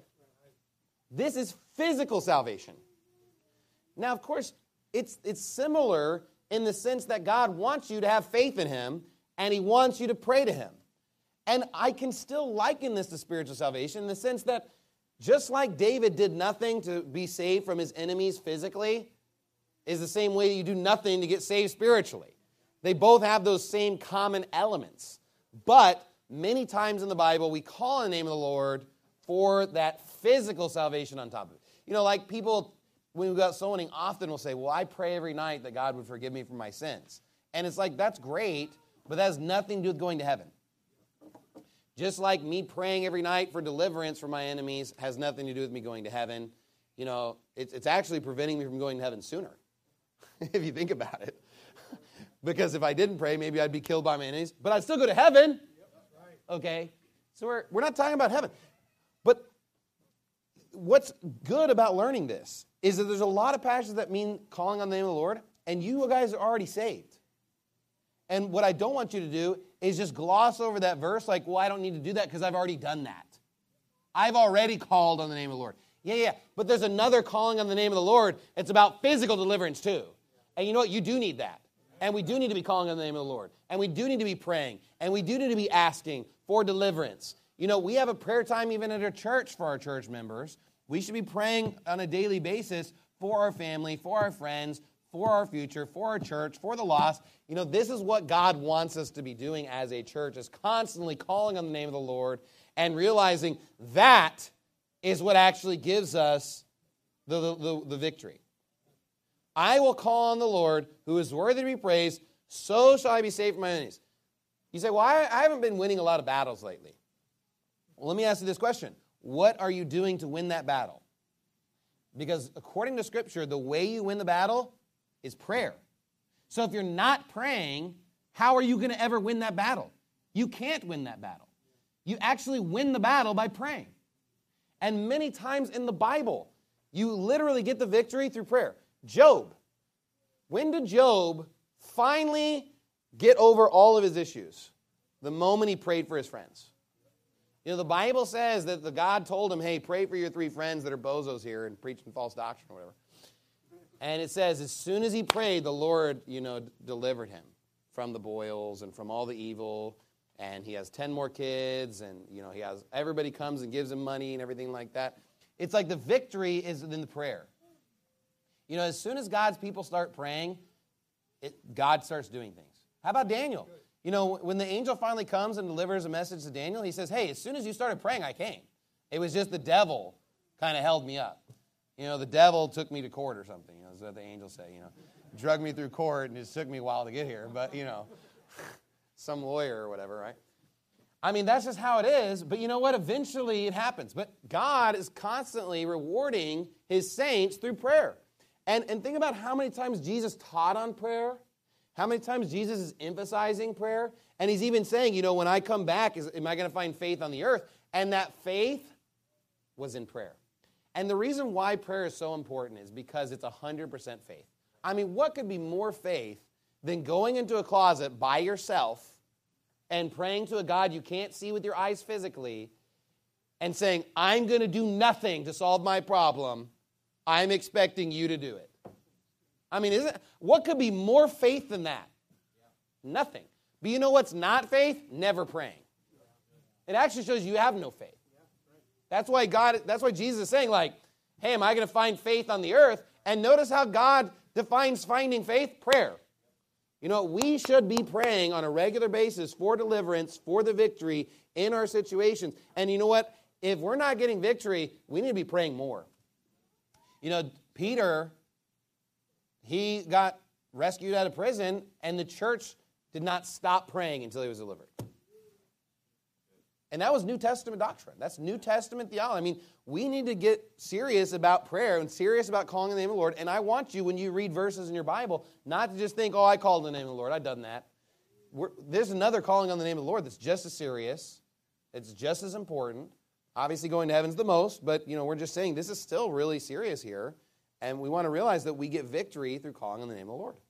[SPEAKER 1] This is physical salvation. Now, of course, it's it's similar in the sense that God wants you to have faith in him, and he wants you to pray to him. And I can still liken this to spiritual salvation in the sense that just like David did nothing to be saved from his enemies physically, is the same way you do nothing to get saved spiritually. They both have those same common elements. But many times in the Bible, we call on the name of the Lord for that physical salvation on top of it. You know, like people, when we go out soul winning, often will say, well, I pray every night that God would forgive me for my sins. And it's like, that's great, but that has nothing to do with going to heaven. Just like me praying every night for deliverance from my enemies has nothing to do with me going to heaven. You know, it's, it's actually preventing me from going to heaven sooner, if you think about it. Because if I didn't pray, maybe I'd be killed by my enemies, but I'd still go to heaven. Okay? So we're, we're not talking about heaven. But what's good about learning this is that there's a lot of passages that mean calling on the name of the Lord, and you guys are already saved. And what I don't want you to do is just gloss over that verse like, well, I don't need to do that because I've already done that. I've already called on the name of the Lord. Yeah, yeah, but there's another calling on the name of the Lord. It's about physical deliverance too. And you know what? You do need that. And we do need to be calling on the name of the Lord. And we do need to be praying. And we do need to be asking for deliverance. You know, we have a prayer time even at our church for our church members. We should be praying on a daily basis for our family, for our friends, for our future, for our church, for the lost. You know, this is what God wants us to be doing as a church, is constantly calling on the name of the Lord and realizing that is what actually gives us the, the, the, the victory. I will call on the Lord, who is worthy to be praised, so shall I be saved from my enemies. You say, well, I, I haven't been winning a lot of battles lately. Well, let me ask you this question. What are you doing to win that battle? Because according to Scripture, the way you win the battle is prayer. So if you're not praying, how are you going to ever win that battle? You can't win that battle. You actually win the battle by praying. And many times in the Bible, you literally get the victory through prayer. Job. When did Job finally get over all of his issues? The moment he prayed for his friends. You know, the Bible says that the God told him, hey, pray for your three friends that are bozos here and preaching false doctrine or whatever. And it says as soon as he prayed, the Lord, you know, delivered him from the boils and from all the evil. And he has ten more kids, and, you know, he has, everybody comes and gives him money and everything like that. It's like the victory is in the prayer. You know, as soon as God's people start praying, it, God starts doing things. How about Daniel? You know, when the angel finally comes and delivers a message to Daniel, he says, hey, as soon as you started praying, I came. It was just the devil kind of held me up. You know, the devil took me to court or something. You know, that's what the angels say, you know. Drug me through court, and it took me a while to get here. But, you know, some lawyer or whatever, right? I mean, that's just how it is. But you know what? Eventually it happens. But God is constantly rewarding his saints through prayer. And, and think about how many times Jesus taught on prayer. How many times Jesus is emphasizing prayer. And he's even saying, you know, when I come back, is, am I going to find faith on the earth? And that faith was in prayer. And the reason why prayer is so important is because it's one hundred percent faith. I mean, what could be more faith than going into a closet by yourself and praying to a God you can't see with your eyes physically and saying, I'm going to do nothing to solve my problem. I'm expecting you to do it. I mean, isn't what could be more faith than that? Nothing. But you know what's not faith? Never praying. It actually shows you have no faith. That's why God, that's why Jesus is saying, like, hey, am I going to find faith on the earth? And notice how God defines finding faith, prayer. You know, we should be praying on a regular basis for deliverance, for the victory in our situations. And you know what? If we're not getting victory, we need to be praying more. You know, Peter, he got rescued out of prison, and the church did not stop praying until he was delivered. And that was New Testament doctrine. That's New Testament theology. I mean, we need to get serious about prayer and serious about calling in the name of the Lord. And I want you, when you read verses in your Bible, not to just think, oh, I called in the name of the Lord. I've done that. We're, there's another calling on the name of the Lord that's just as serious. It's just as important. Obviously, going to heaven's the most, but, you know, we're just saying this is still really serious here. And we want to realize that we get victory through calling on the name of the Lord.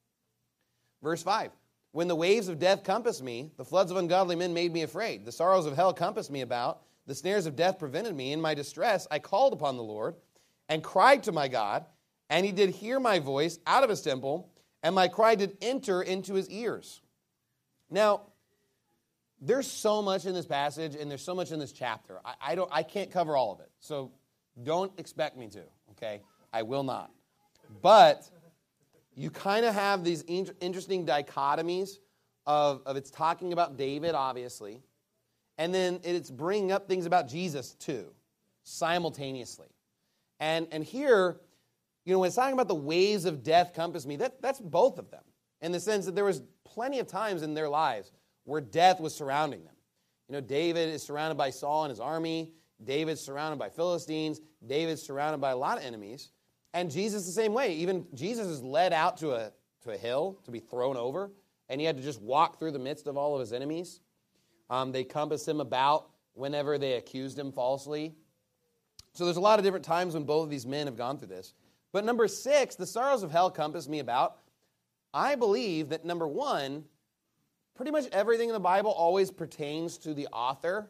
[SPEAKER 1] Verse five. When the waves of death compassed me, the floods of ungodly men made me afraid. The sorrows of hell compassed me about. The snares of death prevented me. In my distress, I called upon the Lord and cried to my God, and he did hear my voice out of his temple, and my cry did enter into his ears. Now, there's so much in this passage, and there's so much in this chapter. I, I don't, I can't cover all of it, so don't expect me to, okay? I will not. But you kind of have these in- interesting dichotomies of, of it's talking about David, obviously, and then it's bringing up things about Jesus, too, simultaneously. And, and here, you know, when it's talking about the waves of death compass me, that, that's both of them, in the sense that there was plenty of times in their lives where death was surrounding them. You know, David is surrounded by Saul and his army. David's surrounded by Philistines. David's surrounded by a lot of enemies. And Jesus the same way. Even Jesus is led out to a, to a hill to be thrown over, and he had to just walk through the midst of all of his enemies. Um, they compassed him about whenever they accused him falsely. So there's a lot of different times when both of these men have gone through this. But number six, the sorrows of hell compassed me about. I believe that, number one, pretty much everything in the Bible always pertains to the author,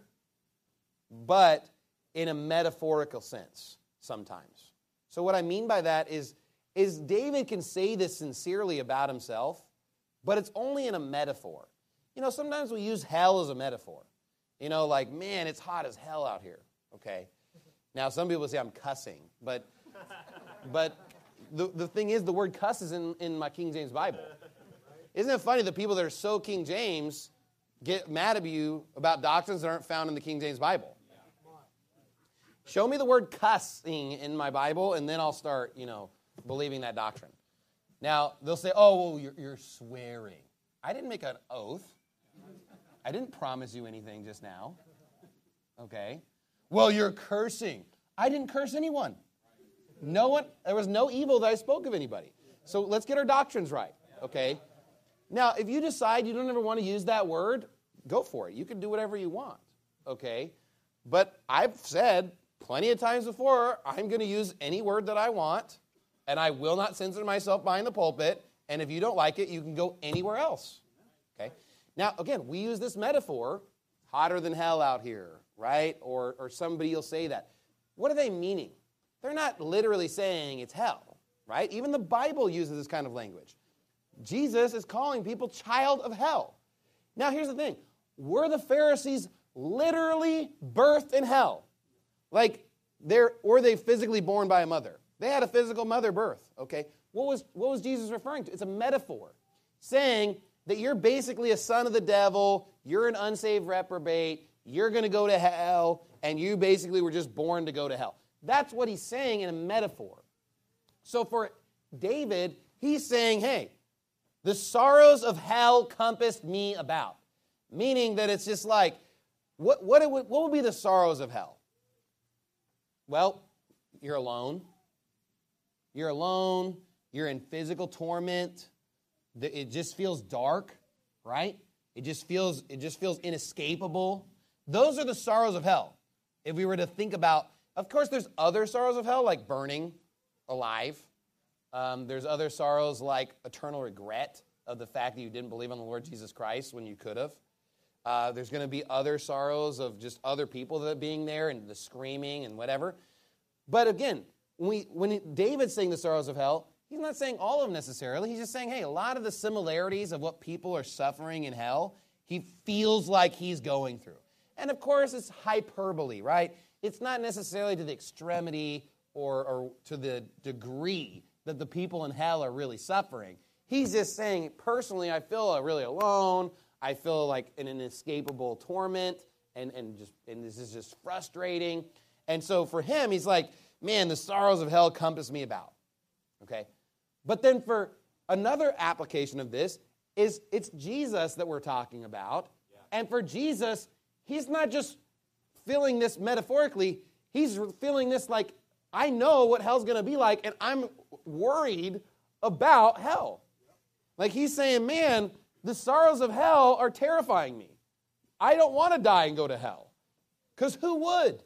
[SPEAKER 1] but in a metaphorical sense sometimes. So what I mean by that is, is David can say this sincerely about himself, but it's only in a metaphor. You know, sometimes we use hell as a metaphor. You know, like, man, it's hot as hell out here, okay? Now, some people say I'm cussing, but but the, the thing is, the word cuss is in, in my King James Bible. Isn't it funny that people that are so King James get mad at you about doctrines that aren't found in the King James Bible? Show me the word cussing in my Bible, and then I'll start, you know, believing that doctrine. Now, they'll say, oh, well, you're, you're swearing. I didn't make an oath. I didn't promise you anything just now. Okay. Well, you're cursing. I didn't curse anyone. No one, there was no evil that I spoke of anybody. So let's get our doctrines right, okay? Now, if you decide you don't ever want to use that word, go for it. You can do whatever you want, okay? But I've said plenty of times before, I'm going to use any word that I want, and I will not censor myself behind the pulpit, and if you don't like it, you can go anywhere else, okay? Now, again, we use this metaphor, hotter than hell out here, right? Or, or somebody will say that. What are they meaning? They're not literally saying it's hell, right? Even the Bible uses this kind of language. Jesus is calling people child of hell. Now, here's the thing. Were the Pharisees literally birthed in hell? Like, they're, were they physically born by a mother? They had a physical mother birth, okay? What was, what was Jesus referring to? It's a metaphor, saying that you're basically a son of the devil, you're an unsaved reprobate, you're going to go to hell, and you basically were just born to go to hell. That's what he's saying in a metaphor. So for David, he's saying, hey, the sorrows of hell compassed me about. Meaning that it's just like, what, what, it would, what would be the sorrows of hell? Well, you're alone. You're alone. You're in physical torment. It just feels dark, right? It just feels, it just feels inescapable. Those are the sorrows of hell. If we were to think about, of course, there's other sorrows of hell, like burning alive. Um, there's other sorrows like eternal regret of the fact that you didn't believe on the Lord Jesus Christ when you could have. Uh, there's going to be other sorrows of just other people that being there and the screaming and whatever. But again, when, we, when David's saying the sorrows of hell, he's not saying all of them necessarily. He's just saying, hey, a lot of the similarities of what people are suffering in hell, he feels like he's going through. And of course, it's hyperbole, right? it's not necessarily to the extremity or, or to the degree that the people in hell are really suffering. He's just saying, personally, I feel really alone. I feel like in an inescapable torment, and, and, just, and this is just frustrating. And so for him, he's like, man, the sorrows of hell compass me about. Okay? But then for another application of this is it's Jesus that we're talking about. Yeah. And for Jesus, he's not just feeling this metaphorically. He's feeling this like, I know what hell's going to be like, and I'm worried about hell. Like he's saying, man, the sorrows of hell are terrifying me. I don't want to die and go to hell. Because who would?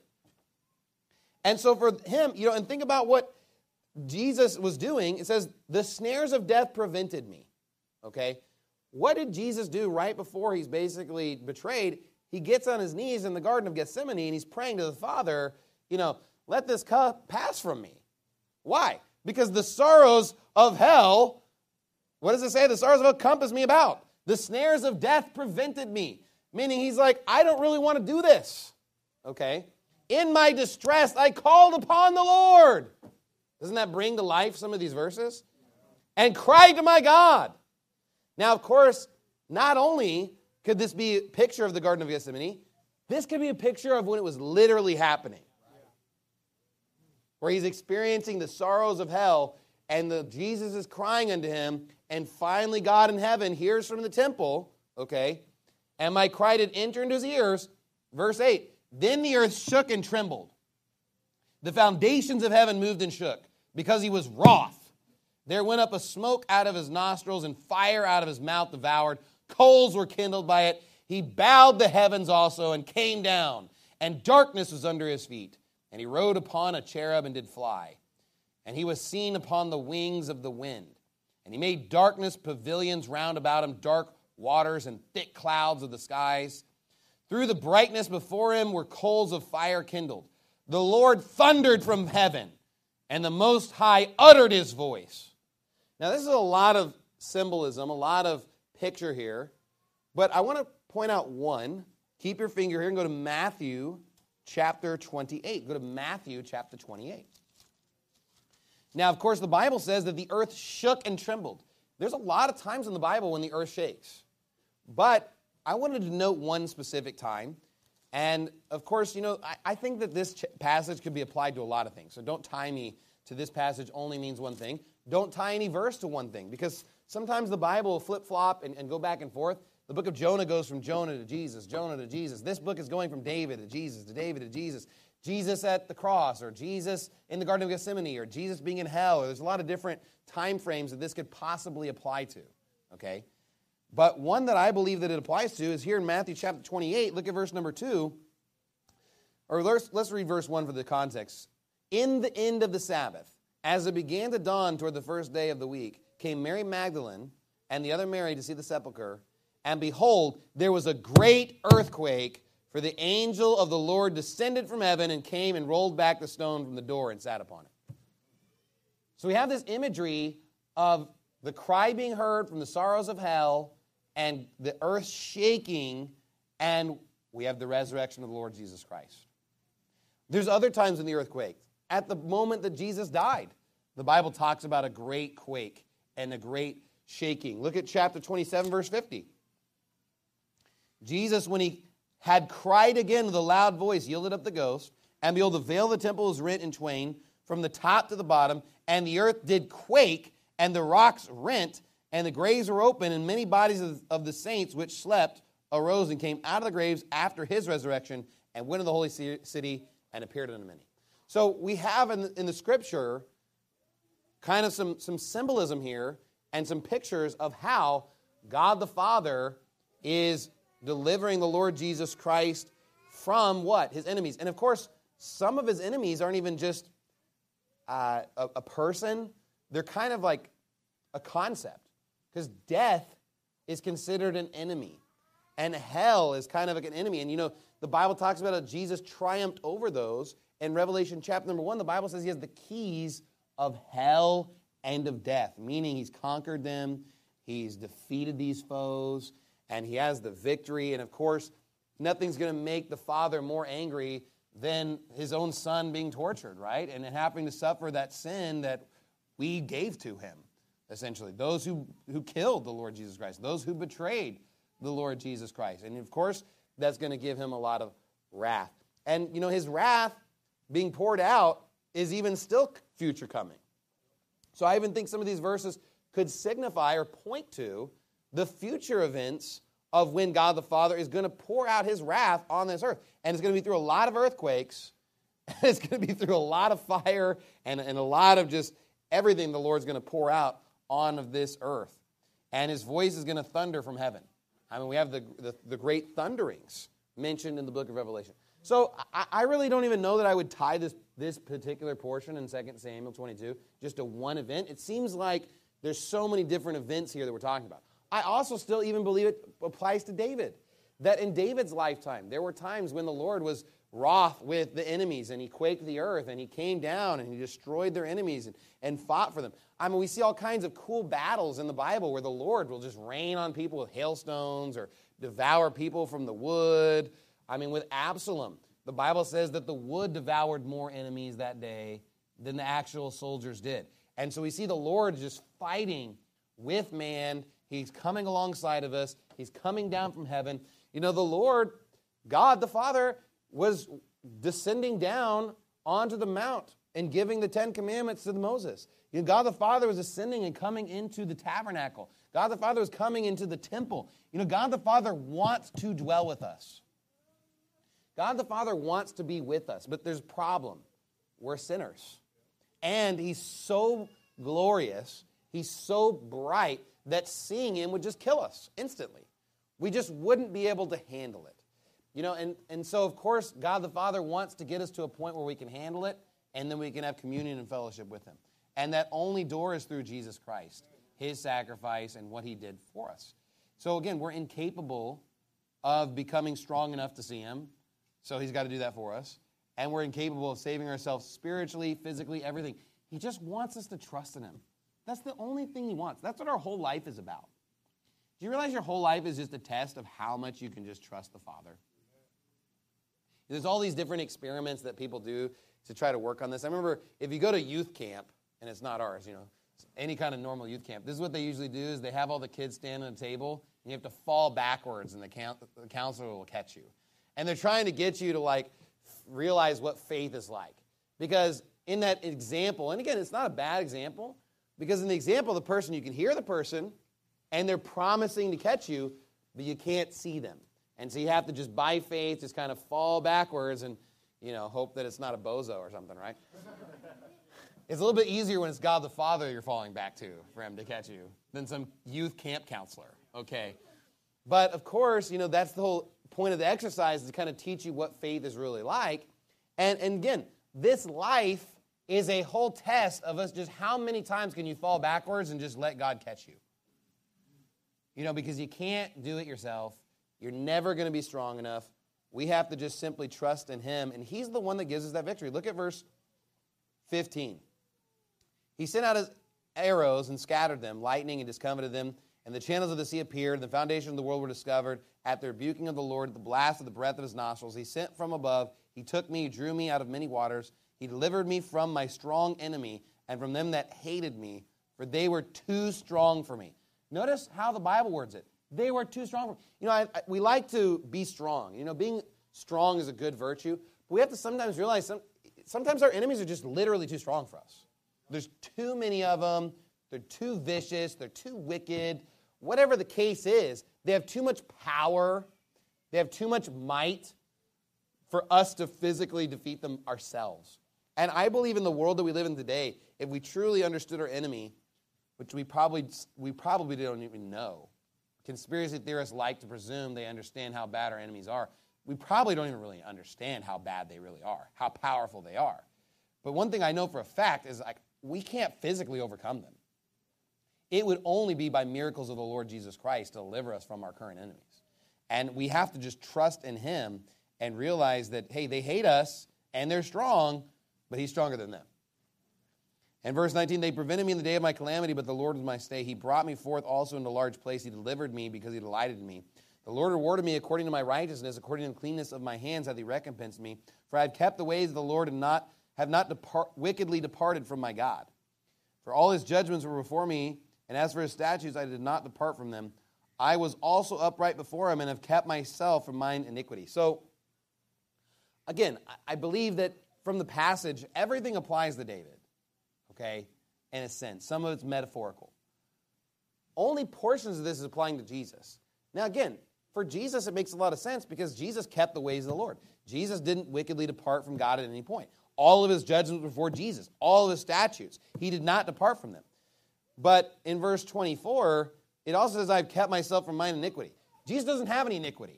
[SPEAKER 1] And so for him, you know, and think about what Jesus was doing. It says, the snares of death prevented me. Okay? What did Jesus do right before he's basically betrayed? He gets on his knees in the Garden of Gethsemane and he's praying to the Father, you know, let this cup pass from me. Why? Because the sorrows of hell, what does it say? The sorrows of hell compass me about. The snares of death prevented me. Meaning he's like, I don't really want to do this. Okay? In my distress, I called upon the Lord. Doesn't that bring to life some of these verses? And cried to my God. Now, of course, not only could this be a picture of the Garden of Gethsemane, this could be a picture of when it was literally happening. Where he's experiencing the sorrows of hell, and the, Jesus is crying unto him, and finally God in heaven hears from the temple, okay, and my cry did enter into his ears. Verse eight, then the earth shook and trembled. The foundations of heaven moved and shook, because he was wroth. There went up a smoke out of his nostrils, and fire out of his mouth devoured. Coals were kindled by it. He bowed the heavens also, and came down, and darkness was under his feet. And he rode upon a cherub and did fly. And he was seen upon the wings of the wind. And he made darkness pavilions round about him, dark waters and thick clouds of the skies. Through the brightness before him were coals of fire kindled. The Lord thundered from heaven, and the Most High uttered his voice. Now, this is a lot of symbolism, a lot of picture here. But I want to point out one. Keep your finger here and go to Matthew chapter twenty-eight. Go to Matthew chapter twenty-eight. Now, of course, the Bible says that the earth shook and trembled. There's a lot of times in the Bible when the earth shakes. But I wanted to note one specific time. And, of course, you know, I, I think that this ch- passage could be applied to a lot of things. So don't tie me to this passage only means one thing. Don't tie any verse to one thing. Because sometimes the Bible will flip-flop and, and go back and forth. The book of Jonah goes from Jonah to Jesus, Jonah to Jesus. This book is going from David to Jesus, to David to Jesus. Jesus at the cross, or Jesus in the Garden of Gethsemane, or Jesus being in hell. Or there's a lot of different time frames that this could possibly apply to. Okay? But one that I believe that it applies to is here in Matthew chapter twenty-eight. Look at verse number two. Or let's, let's read verse one for the context. In the end of the Sabbath, as it began to dawn toward the first day of the week, came Mary Magdalene and the other Mary to see the sepulchre. And behold, there was a great earthquake, for the angel of the Lord descended from heaven and came and rolled back the stone from the door and sat upon it. So we have this imagery of the cry being heard from the sorrows of hell and the earth shaking, and we have the resurrection of the Lord Jesus Christ. There's other times in the earthquake. At the moment that Jesus died, the Bible talks about a great quake and a great shaking. Look at chapter twenty-seven, verse fifty. Jesus, when he had cried again with a loud voice, yielded up the ghost, and behold, the veil of the temple was rent in twain from the top to the bottom, and the earth did quake, and the rocks rent, and the graves were open, and many bodies of, of the saints which slept arose and came out of the graves after his resurrection, and went to the holy city and appeared unto many. So we have in the, in the scripture kind of some, some symbolism here and some pictures of how God the Father is delivering the Lord Jesus Christ from what? His enemies. And of course, some of his enemies aren't even just uh, a, a person. They're kind of like a concept. Because death is considered an enemy. And hell is kind of like an enemy. And you know, the Bible talks about how Jesus triumphed over those. In Revelation chapter number one, the Bible says he has the keys of hell and of death. Meaning he's conquered them. He's defeated these foes. And he has the victory. And of course, nothing's going to make the Father more angry than his own son being tortured, right? And having to suffer that sin that we gave to him, essentially. Those who, who killed the Lord Jesus Christ, those who betrayed the Lord Jesus Christ. And of course, that's going to give him a lot of wrath. And, you know, his wrath being poured out is even still future coming. So I even think some of these verses could signify or point to the future events of when God the Father is going to pour out his wrath on this earth. And it's going to be through a lot of earthquakes. And it's going to be through a lot of fire and, and a lot of just everything the Lord's going to pour out on this earth. And his voice is going to thunder from heaven. I mean, we have the, the, the great thunderings mentioned in the book of Revelation. So I, I really don't even know that I would tie this, this particular portion in Second Samuel twenty-two just to one event. It seems like there's so many different events here that we're talking about. I also still even believe it applies to David. That in David's lifetime, there were times when the Lord was wroth with the enemies, and he quaked the earth, and he came down, and he destroyed their enemies and, and fought for them. I mean, we see all kinds of cool battles in the Bible where the Lord will just rain on people with hailstones or devour people from the wood. I mean, with Absalom, the Bible says that the wood devoured more enemies that day than the actual soldiers did. And so we see the Lord just fighting with man. He's coming alongside of us. He's coming down from heaven. You know, the Lord, God the Father, was descending down onto the mount and giving the Ten Commandments to Moses. You know, God the Father was ascending and coming into the tabernacle. God the Father was coming into the temple. You know, God the Father wants to dwell with us. God the Father wants to be with us, but there's a problem. We're sinners. And he's so glorious, he's so bright, that seeing him would just kill us instantly. We just wouldn't be able to handle it. You know, and, and so, of course, God the Father wants to get us to a point where we can handle it, and then we can have communion and fellowship with him. And that only door is through Jesus Christ, his sacrifice and what he did for us. So, again, we're incapable of becoming strong enough to see him, so he's got to do that for us. And we're incapable of saving ourselves spiritually, physically, everything. He just wants us to trust in him. That's the only thing he wants. That's what our whole life is about. Do you realize your whole life is just a test of how much you can just trust the Father? There's all these different experiments that people do to try to work on this. I remember if you go to youth camp, and it's not ours, you know, any kind of normal youth camp, this is what they usually do is they have all the kids stand on a table, and you have to fall backwards, and the, count, the counselor will catch you. And they're trying to get you to, like, realize what faith is like. Because in that example, and again, it's not a bad example, because in the example, the person, you can hear the person, and they're promising to catch you, but you can't see them. And so you have to just, by faith, just kind of fall backwards and, you know, hope that it's not a bozo or something, right? It's a little bit easier when it's God the Father you're falling back to for him to catch you than some youth camp counselor, okay? But, of course, you know, that's the whole point of the exercise, is to kind of teach you what faith is really like. And, and again, this life is a whole test of us just how many times can you fall backwards and just let God catch you. You know, because you can't do it yourself. You're never going to be strong enough. We have to just simply trust in him, and he's the one that gives us that victory. Look at verse fifteen. He sent out his arrows and scattered them, lightning and discomfited them, and the channels of the sea appeared, and the foundations of the world were discovered. At the rebuking of the Lord, at the blast of the breath of his nostrils, he sent from above. He took me, he drew me out of many waters. He delivered me from my strong enemy and from them that hated me, for they were too strong for me. Notice how the Bible words it. They were too strong for me. You know, I, I, we like to be strong. You know, being strong is a good virtue. But we have to sometimes realize some, sometimes our enemies are just literally too strong for us. There's too many of them. They're too vicious. They're too wicked. Whatever the case is, they have too much power. They have too much might for us to physically defeat them ourselves. And I believe in the world that we live in today, if we truly understood our enemy, which we probably we probably don't even know. Conspiracy theorists like to presume they understand how bad our enemies are. We probably don't even really understand how bad they really are, how powerful they are. But one thing I know for a fact is like we can't physically overcome them. It would only be by miracles of the Lord Jesus Christ to deliver us from our current enemies. And we have to just trust in him and realize that, hey, they hate us and they're strong, but he's stronger than them. And verse nineteen, they prevented me in the day of my calamity, but the Lord was my stay. He brought me forth also into a large place. He delivered me because he delighted in me. The Lord rewarded me according to my righteousness, according to the cleanness of my hands hath he recompensed me. For I had kept the ways of the Lord and not have not depart, wickedly departed from my God. For all his judgments were before me, and as for his statutes, I did not depart from them. I was also upright before him and have kept myself from mine iniquity. So, again, I believe that from the passage, everything applies to David, okay, in a sense. Some of it's metaphorical. Only portions of this is applying to Jesus. Now, again, for Jesus, it makes a lot of sense because Jesus kept the ways of the Lord. Jesus didn't wickedly depart from God at any point. All of his judgments were before Jesus. All of his statutes. He did not depart from them. But in verse twenty-four, it also says, I've kept myself from mine iniquity. Jesus doesn't have any iniquity.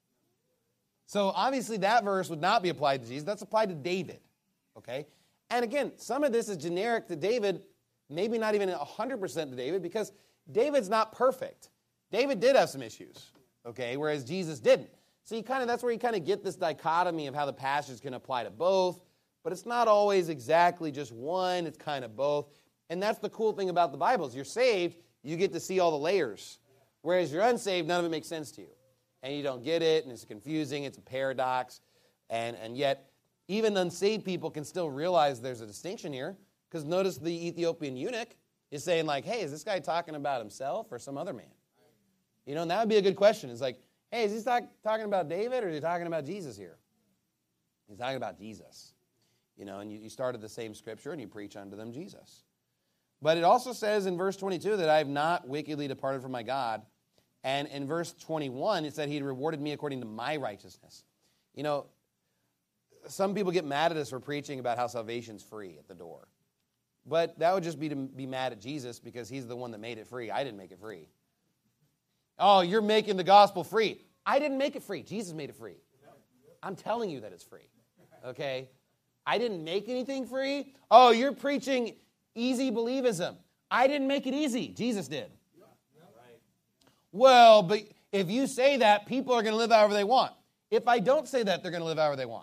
[SPEAKER 1] So obviously that verse would not be applied to Jesus. That's applied to David. Okay? And again, some of this is generic to David, maybe not even one hundred percent to David, because David's not perfect. David did have some issues, okay, whereas Jesus didn't. So you kind of that's where you kind of get this dichotomy of how the passage can apply to both, but it's not always exactly just one, it's kind of both. And that's the cool thing about the Bible is you're saved, you get to see all the layers. Whereas you're unsaved, none of it makes sense to you. And you don't get it, and it's confusing, it's a paradox. And, and yet, even unsaved people can still realize there's a distinction here. Because notice the Ethiopian eunuch is saying, like, hey, is this guy talking about himself or some other man? You know, and that would be a good question. It's like, hey, is he talk, talking about David or is he talking about Jesus here? He's talking about Jesus. You know, and you, you start at the same scripture and you preach unto them Jesus. But it also says in verse twenty-two that I have not wickedly departed from my God. And in verse twenty-one, it said he had rewarded me according to my righteousness. You know, some people get mad at us for preaching about how salvation's free at the door. But that would just be to be mad at Jesus because he's the one that made it free. I didn't make it free. Oh, you're making the gospel free. I didn't make it free. Jesus made it free. I'm telling you that it's free. Okay? I didn't make anything free. Oh, you're preaching easy believism. I didn't make it easy. Jesus did. Well, but if you say that, people are going to live however they want. If I don't say that, they're going to live however they want.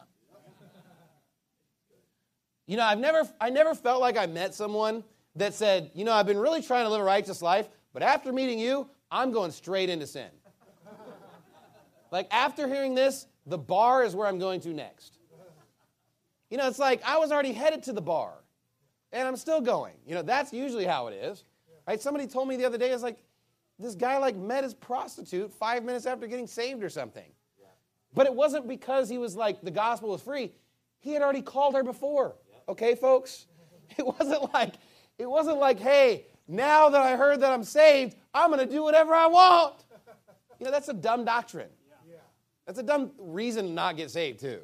[SPEAKER 1] You know, I've never, I never felt like I met someone that said, you know, I've been really trying to live a righteous life, but after meeting you, I'm going straight into sin. Like, after hearing this, the bar is where I'm going to next. You know, it's like I was already headed to the bar, and I'm still going. You know, that's usually how it is. Right? Somebody told me the other day, it's like, this guy, like, met his prostitute five minutes after getting saved or something. But it wasn't because he was like, the gospel was free. He had already called her before. Okay, folks? It wasn't like, it wasn't like, hey, now that I heard that I'm saved, I'm going to do whatever I want. You know, that's a dumb doctrine. That's a dumb reason to not get saved, too.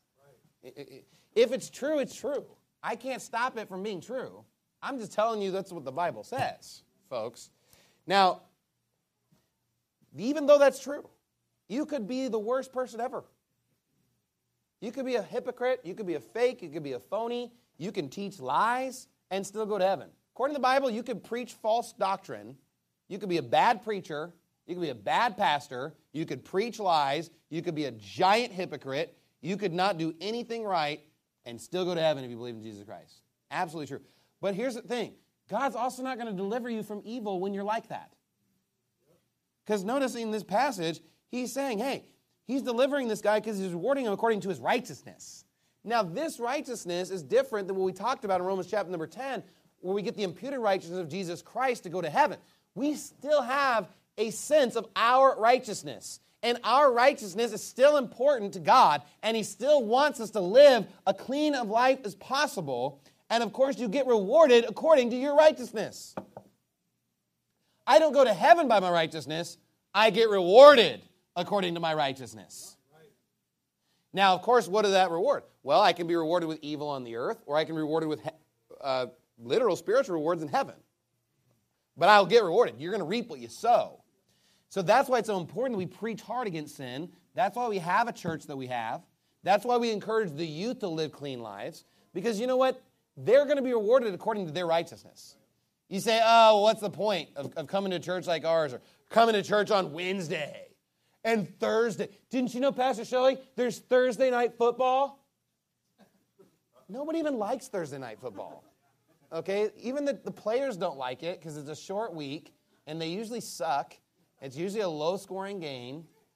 [SPEAKER 1] If it's true, it's true. I can't stop it from being true. I'm just telling you that's what the Bible says, folks. Now, even though that's true, you could be the worst person ever. You could be a hypocrite. You could be a fake. You could be a phony. You can teach lies and still go to heaven. According to the Bible, you could preach false doctrine. You could be a bad preacher. You could be a bad pastor. You could preach lies. You could be a giant hypocrite. You could not do anything right and still go to heaven if you believe in Jesus Christ. Absolutely true. But here's the thing. God's also not going to deliver you from evil when you're like that. Because notice in this passage, he's saying, hey, he's delivering this guy because he's rewarding him according to his righteousness. Now, this righteousness is different than what we talked about in Romans chapter number ten, where we get the imputed righteousness of Jesus Christ to go to heaven. We still have a sense of our righteousness. And our righteousness is still important to God, and he still wants us to live a clean of life as possible. And, of course, you get rewarded according to your righteousness. I don't go to heaven by my righteousness. I get rewarded according to my righteousness. Now, of course, what is that reward? Well, I can be rewarded with evil on the earth, or I can be rewarded with uh, literal spiritual rewards in heaven. But I'll get rewarded. You're going to reap what you sow. So that's why it's so important that we preach hard against sin. That's why we have a church that we have. That's why we encourage the youth to live clean lives. Because you know what? They're going to be rewarded according to their righteousness. You say, oh, what's the point of, of coming to a church like ours or coming to church on Wednesday and Thursday? Didn't you know, Pastor Shelley, there's Thursday night football? Nobody even likes Thursday night football. Okay? Even the, the players don't like it because it's a short week and they usually suck. It's usually a low-scoring game.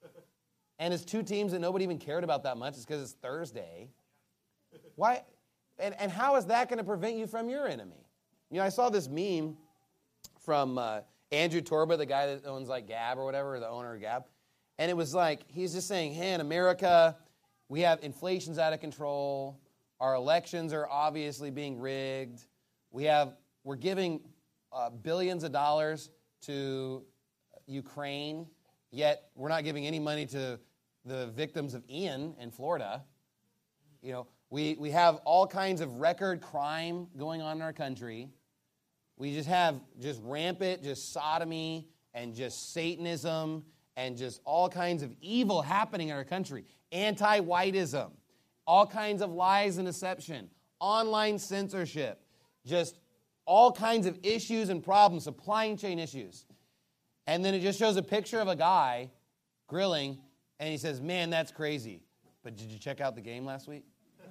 [SPEAKER 1] and it's two teams that nobody even cared about that much. It's because it's Thursday. Why? And, and how is that going to prevent you from your enemy? You know, I saw this meme from uh, Andrew Torba, the guy that owns like Gab or whatever, the owner of Gab. And it was like, he's just saying, hey, in America, we have inflation's out of control. Our elections are obviously being rigged. We have, we're giving uh, billions of dollars to Ukraine, yet we're not giving any money to the victims of Ian in Florida. You know, we, we have all kinds of record crime going on in our country. We just have just rampant, just sodomy and just Satanism and just all kinds of evil happening in our country. Anti-whiteism, all kinds of lies and deception, online censorship, just all kinds of issues and problems, supply chain issues. And then it just shows a picture of a guy grilling, and he says, man, that's crazy. But did you check out the game last week?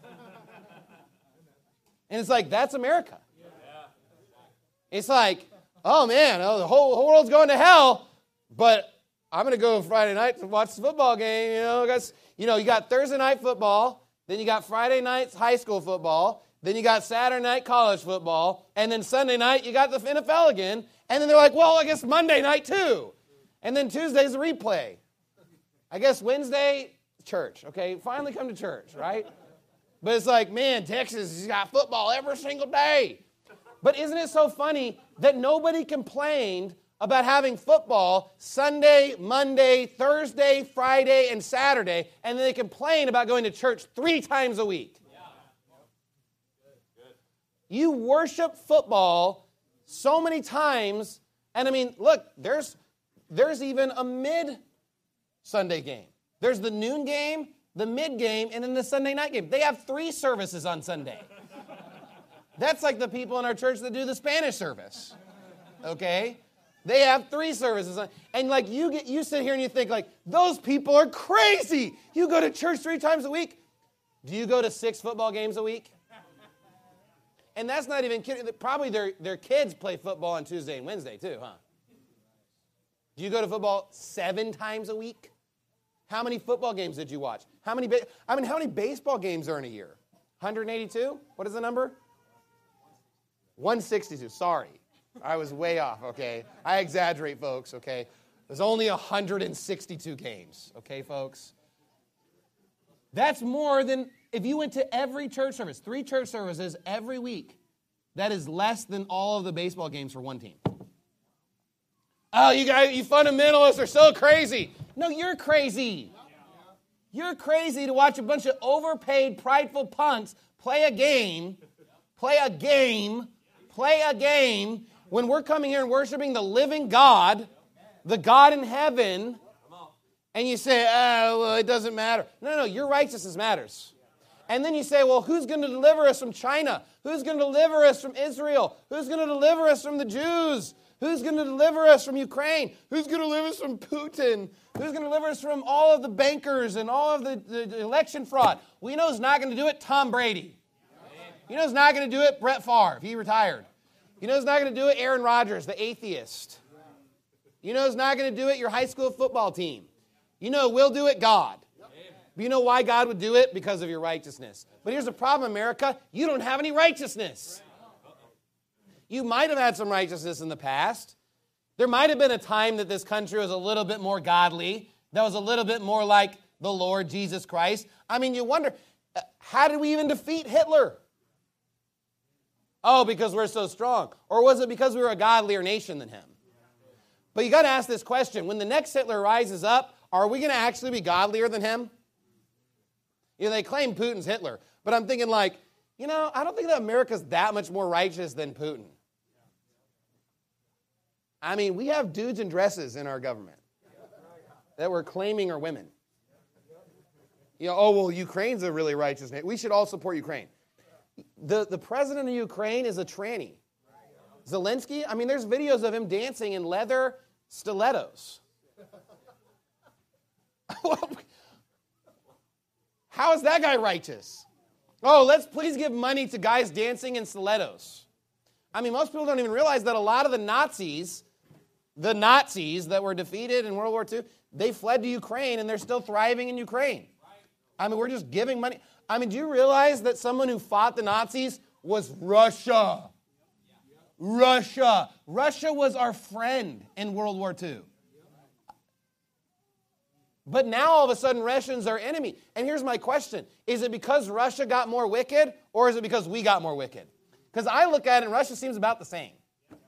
[SPEAKER 1] And it's like, that's America. It's like, oh, man, oh, the whole, whole world's going to hell, but I'm going to go Friday night to watch the football game. You know, guys, you know, you got Thursday night football, then you got Friday night high school football, then you got Saturday night college football, and then Sunday night you got the N F L again, and then they're like, well, I guess Monday night too. And then Tuesday's a replay. I guess Wednesday, church, okay? Finally come to church, right? But it's like, man, Texas has got football every single day. But isn't it so funny that nobody complained about having football Sunday, Monday, Thursday, Friday, and Saturday, and then they complain about going to church three times a week? Yeah. You worship football so many times, and I mean, look, there's there's even a mid-Sunday game. There's the noon game, the mid game, and then the Sunday night game. They have three services on Sunday. That's like the people in our church that do the Spanish service, okay? They have three services. And like you get, you sit here and you think like, those people are crazy. You go to church three times a week. Do you go to six football games a week? And that's not even kidding. Probably their, their kids play football on Tuesday and Wednesday too, huh? Do you go to football seven times a week? How many football games did you watch? How many, ba- I mean, how many baseball games are in a year? one hundred eighty-two? What is the number? one sixty-two. Sorry. I was way off, okay? I exaggerate, folks, okay? There's only one hundred sixty-two games, okay, folks? That's more than, if you went to every church service, three church services every week, that is less than all of the baseball games for one team. Oh, you guys, you fundamentalists are so crazy. No, you're crazy. You're crazy to watch a bunch of overpaid, prideful punks play a game, play a game, play a game, when we're coming here and worshiping the living God, the God in heaven, and you say, oh, well, it doesn't matter. No, no, your righteousness matters. And then you say, well, who's going to deliver us from China? Who's going to deliver us from Israel? Who's going to deliver us from the Jews? Who's going to deliver us from Ukraine? Who's going to deliver us from Putin? Who's going to deliver us from all of the bankers and all of the, the, the election fraud? We know who's not going to do it, Tom Brady. You know who's not going to do it, Brett Favre. He retired. You know who's not going to do it? Aaron Rodgers, the atheist. You know who's not going to do it? Your high school football team. You know who will do it? God. But you know why God would do it? Because of your righteousness. But here's the problem, America. You don't have any righteousness. You might have had some righteousness in the past. There might have been a time that this country was a little bit more godly, that was a little bit more like the Lord Jesus Christ. I mean, you wonder, how did we even defeat Hitler? Oh, because we're so strong. Or was it because we were a godlier nation than him? But you got to ask this question. When the next Hitler rises up, are we going to actually be godlier than him? You know, they claim Putin's Hitler. But I'm thinking like, you know, I don't think that America's that much more righteous than Putin. I mean, we have dudes in dresses in our government that we're claiming are women. You know, oh, well, Ukraine's a really righteous nation. We should all support Ukraine. The, the president of Ukraine is a tranny. Zelensky, I mean, there's videos of him dancing in leather stilettos. How is that guy righteous? Oh, let's please give money to guys dancing in stilettos. I mean, most people don't even realize that a lot of the Nazis The Nazis that were defeated in World War Two, they fled to Ukraine, and they're still thriving in Ukraine. I mean, we're just giving money. I mean, do you realize that someone who fought the Nazis was Russia? Russia. Russia was our friend in World War Two. But now all of a sudden Russians are enemy. And here's my question. Is it because Russia got more wicked, or is it because we got more wicked? Because I look at it and Russia seems about the same.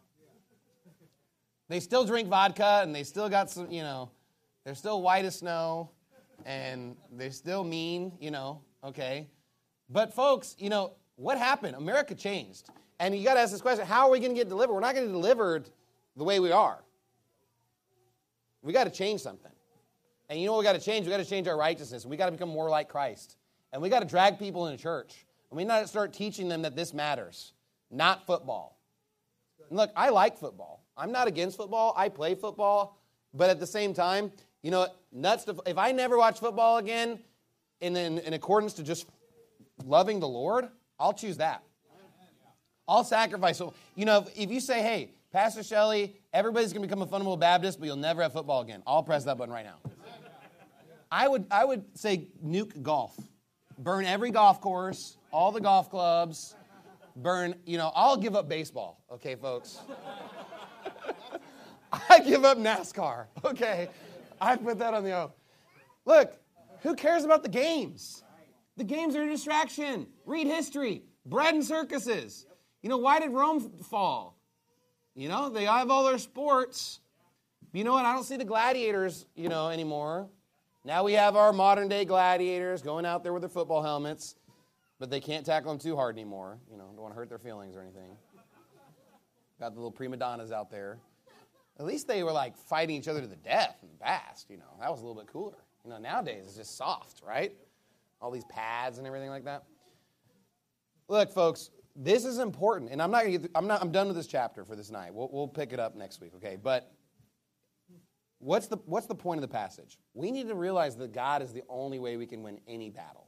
[SPEAKER 1] They still drink vodka, and they still got some, you know, they're still white as snow, and they're still mean, you know, okay. But folks, you know, what happened? America changed. And you got to ask this question, how are we going to get delivered? We're not going to get delivered the way we are. We got to change something. And you know what we got to change? We got to change our righteousness. We got to become more like Christ. And we got to drag people into church. And we got to start teaching them that this matters, not football. And look, I like football. I'm not against football. I play football. But at the same time, you know, nuts to, if I never watch football again in, in, in accordance to just loving the Lord, I'll choose that. I'll sacrifice. So, you know, if, if you say, hey, Pastor Shelley, everybody's going to become a fundamental Baptist, but you'll never have football again, I'll press that button right now. I would I would say nuke golf. Burn every golf course, all the golf clubs. Burn, you know, I'll give up baseball, okay, folks? I give up NASCAR, okay? I put that on the oath. Look, who cares about the games? The games are a distraction. Read history. Bread and circuses. You know, why did Rome fall? You know, they have all their sports. You know what? I don't see the gladiators, you know, anymore. Now we have our modern day gladiators going out there with their football helmets, but they can't tackle them too hard anymore. You know, don't want to hurt their feelings or anything. Got the little prima donnas out there. At least they were like fighting each other to the death in the past, you know. That was a little bit cooler. You know, nowadays it's just soft, right? All these pads and everything like that. Look, folks, this is important, and I'm not going to. I'm not. I'm done with this chapter for this night. We'll we'll pick it up next week, okay? But what's the what's the point of the passage? We need to realize that God is the only way we can win any battle.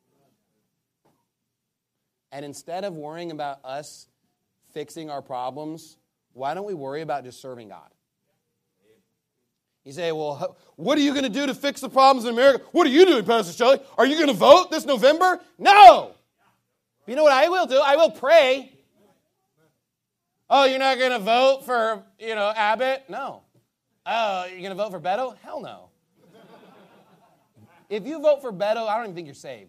[SPEAKER 1] And instead of worrying about us fixing our problems, why don't we worry about just serving God? You say, well, what are you going to do to fix the problems in America? What are you doing, Pastor Shelley? Are you going to vote this November? No! But you know what I will do? I will pray. Oh, you're not going to vote for, you know, Abbott? No. Oh, you're going to vote for Beto? Hell no. If you vote for Beto, I don't even think you're saved.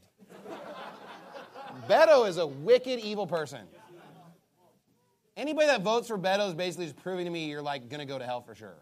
[SPEAKER 1] Beto is a wicked, evil person. Anybody that votes for Beto is basically just proving to me you're like going to go to hell for sure.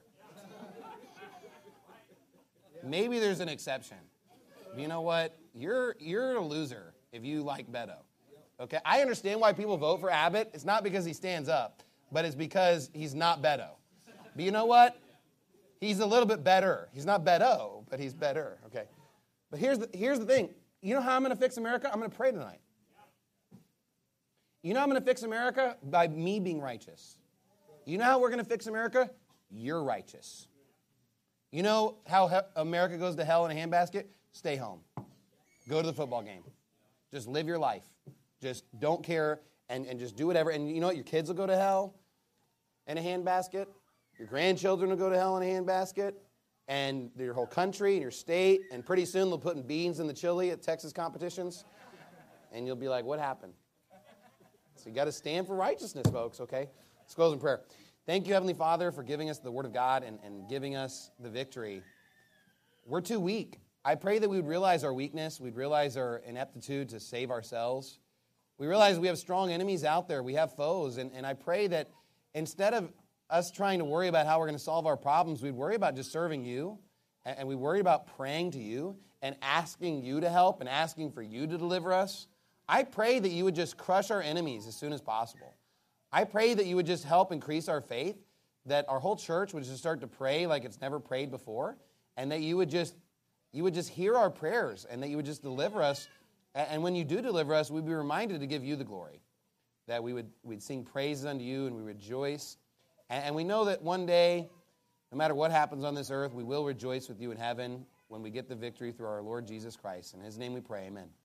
[SPEAKER 1] Maybe there's an exception. But you know what? You're you're a loser if you like Beto. Okay? I understand why people vote for Abbott. It's not because he stands up, but it's because he's not Beto. But you know what? He's a little bit better. He's not Beto, but he's better. Okay? But here's the, here's the thing. You know how I'm going to fix America? I'm going to pray tonight. You know how I'm going to fix America? By me being righteous. You know how we're going to fix America? You're righteous. You know how he- America goes to hell in a handbasket? Stay home. Go to the football game. Just live your life. Just don't care and, and just do whatever. And you know what? Your kids will go to hell in a handbasket. Your grandchildren will go to hell in a handbasket. And your whole country and your state. And pretty soon they'll put beans in the chili at Texas competitions. And you'll be like, what happened? So you got to stand for righteousness, folks, okay? Let's close in prayer. Thank you, Heavenly Father, for giving us the Word of God and, and giving us the victory. We're too weak. I pray that we would realize our weakness. We'd realize our ineptitude to save ourselves. We realize we have strong enemies out there. We have foes. And, and I pray that instead of us trying to worry about how we're going to solve our problems, we'd worry about just serving you. And, and we worry about praying to you and asking you to help and asking for you to deliver us. I pray that you would just crush our enemies as soon as possible. I pray that you would just help increase our faith, that our whole church would just start to pray like it's never prayed before, and that you would just you would just hear our prayers, and that you would just deliver us. And when you do deliver us, we'd be reminded to give you the glory, that we would we'd sing praises unto you and we rejoice. And we know that one day, no matter what happens on this earth, we will rejoice with you in heaven when we get the victory through our Lord Jesus Christ. In his name we pray, amen.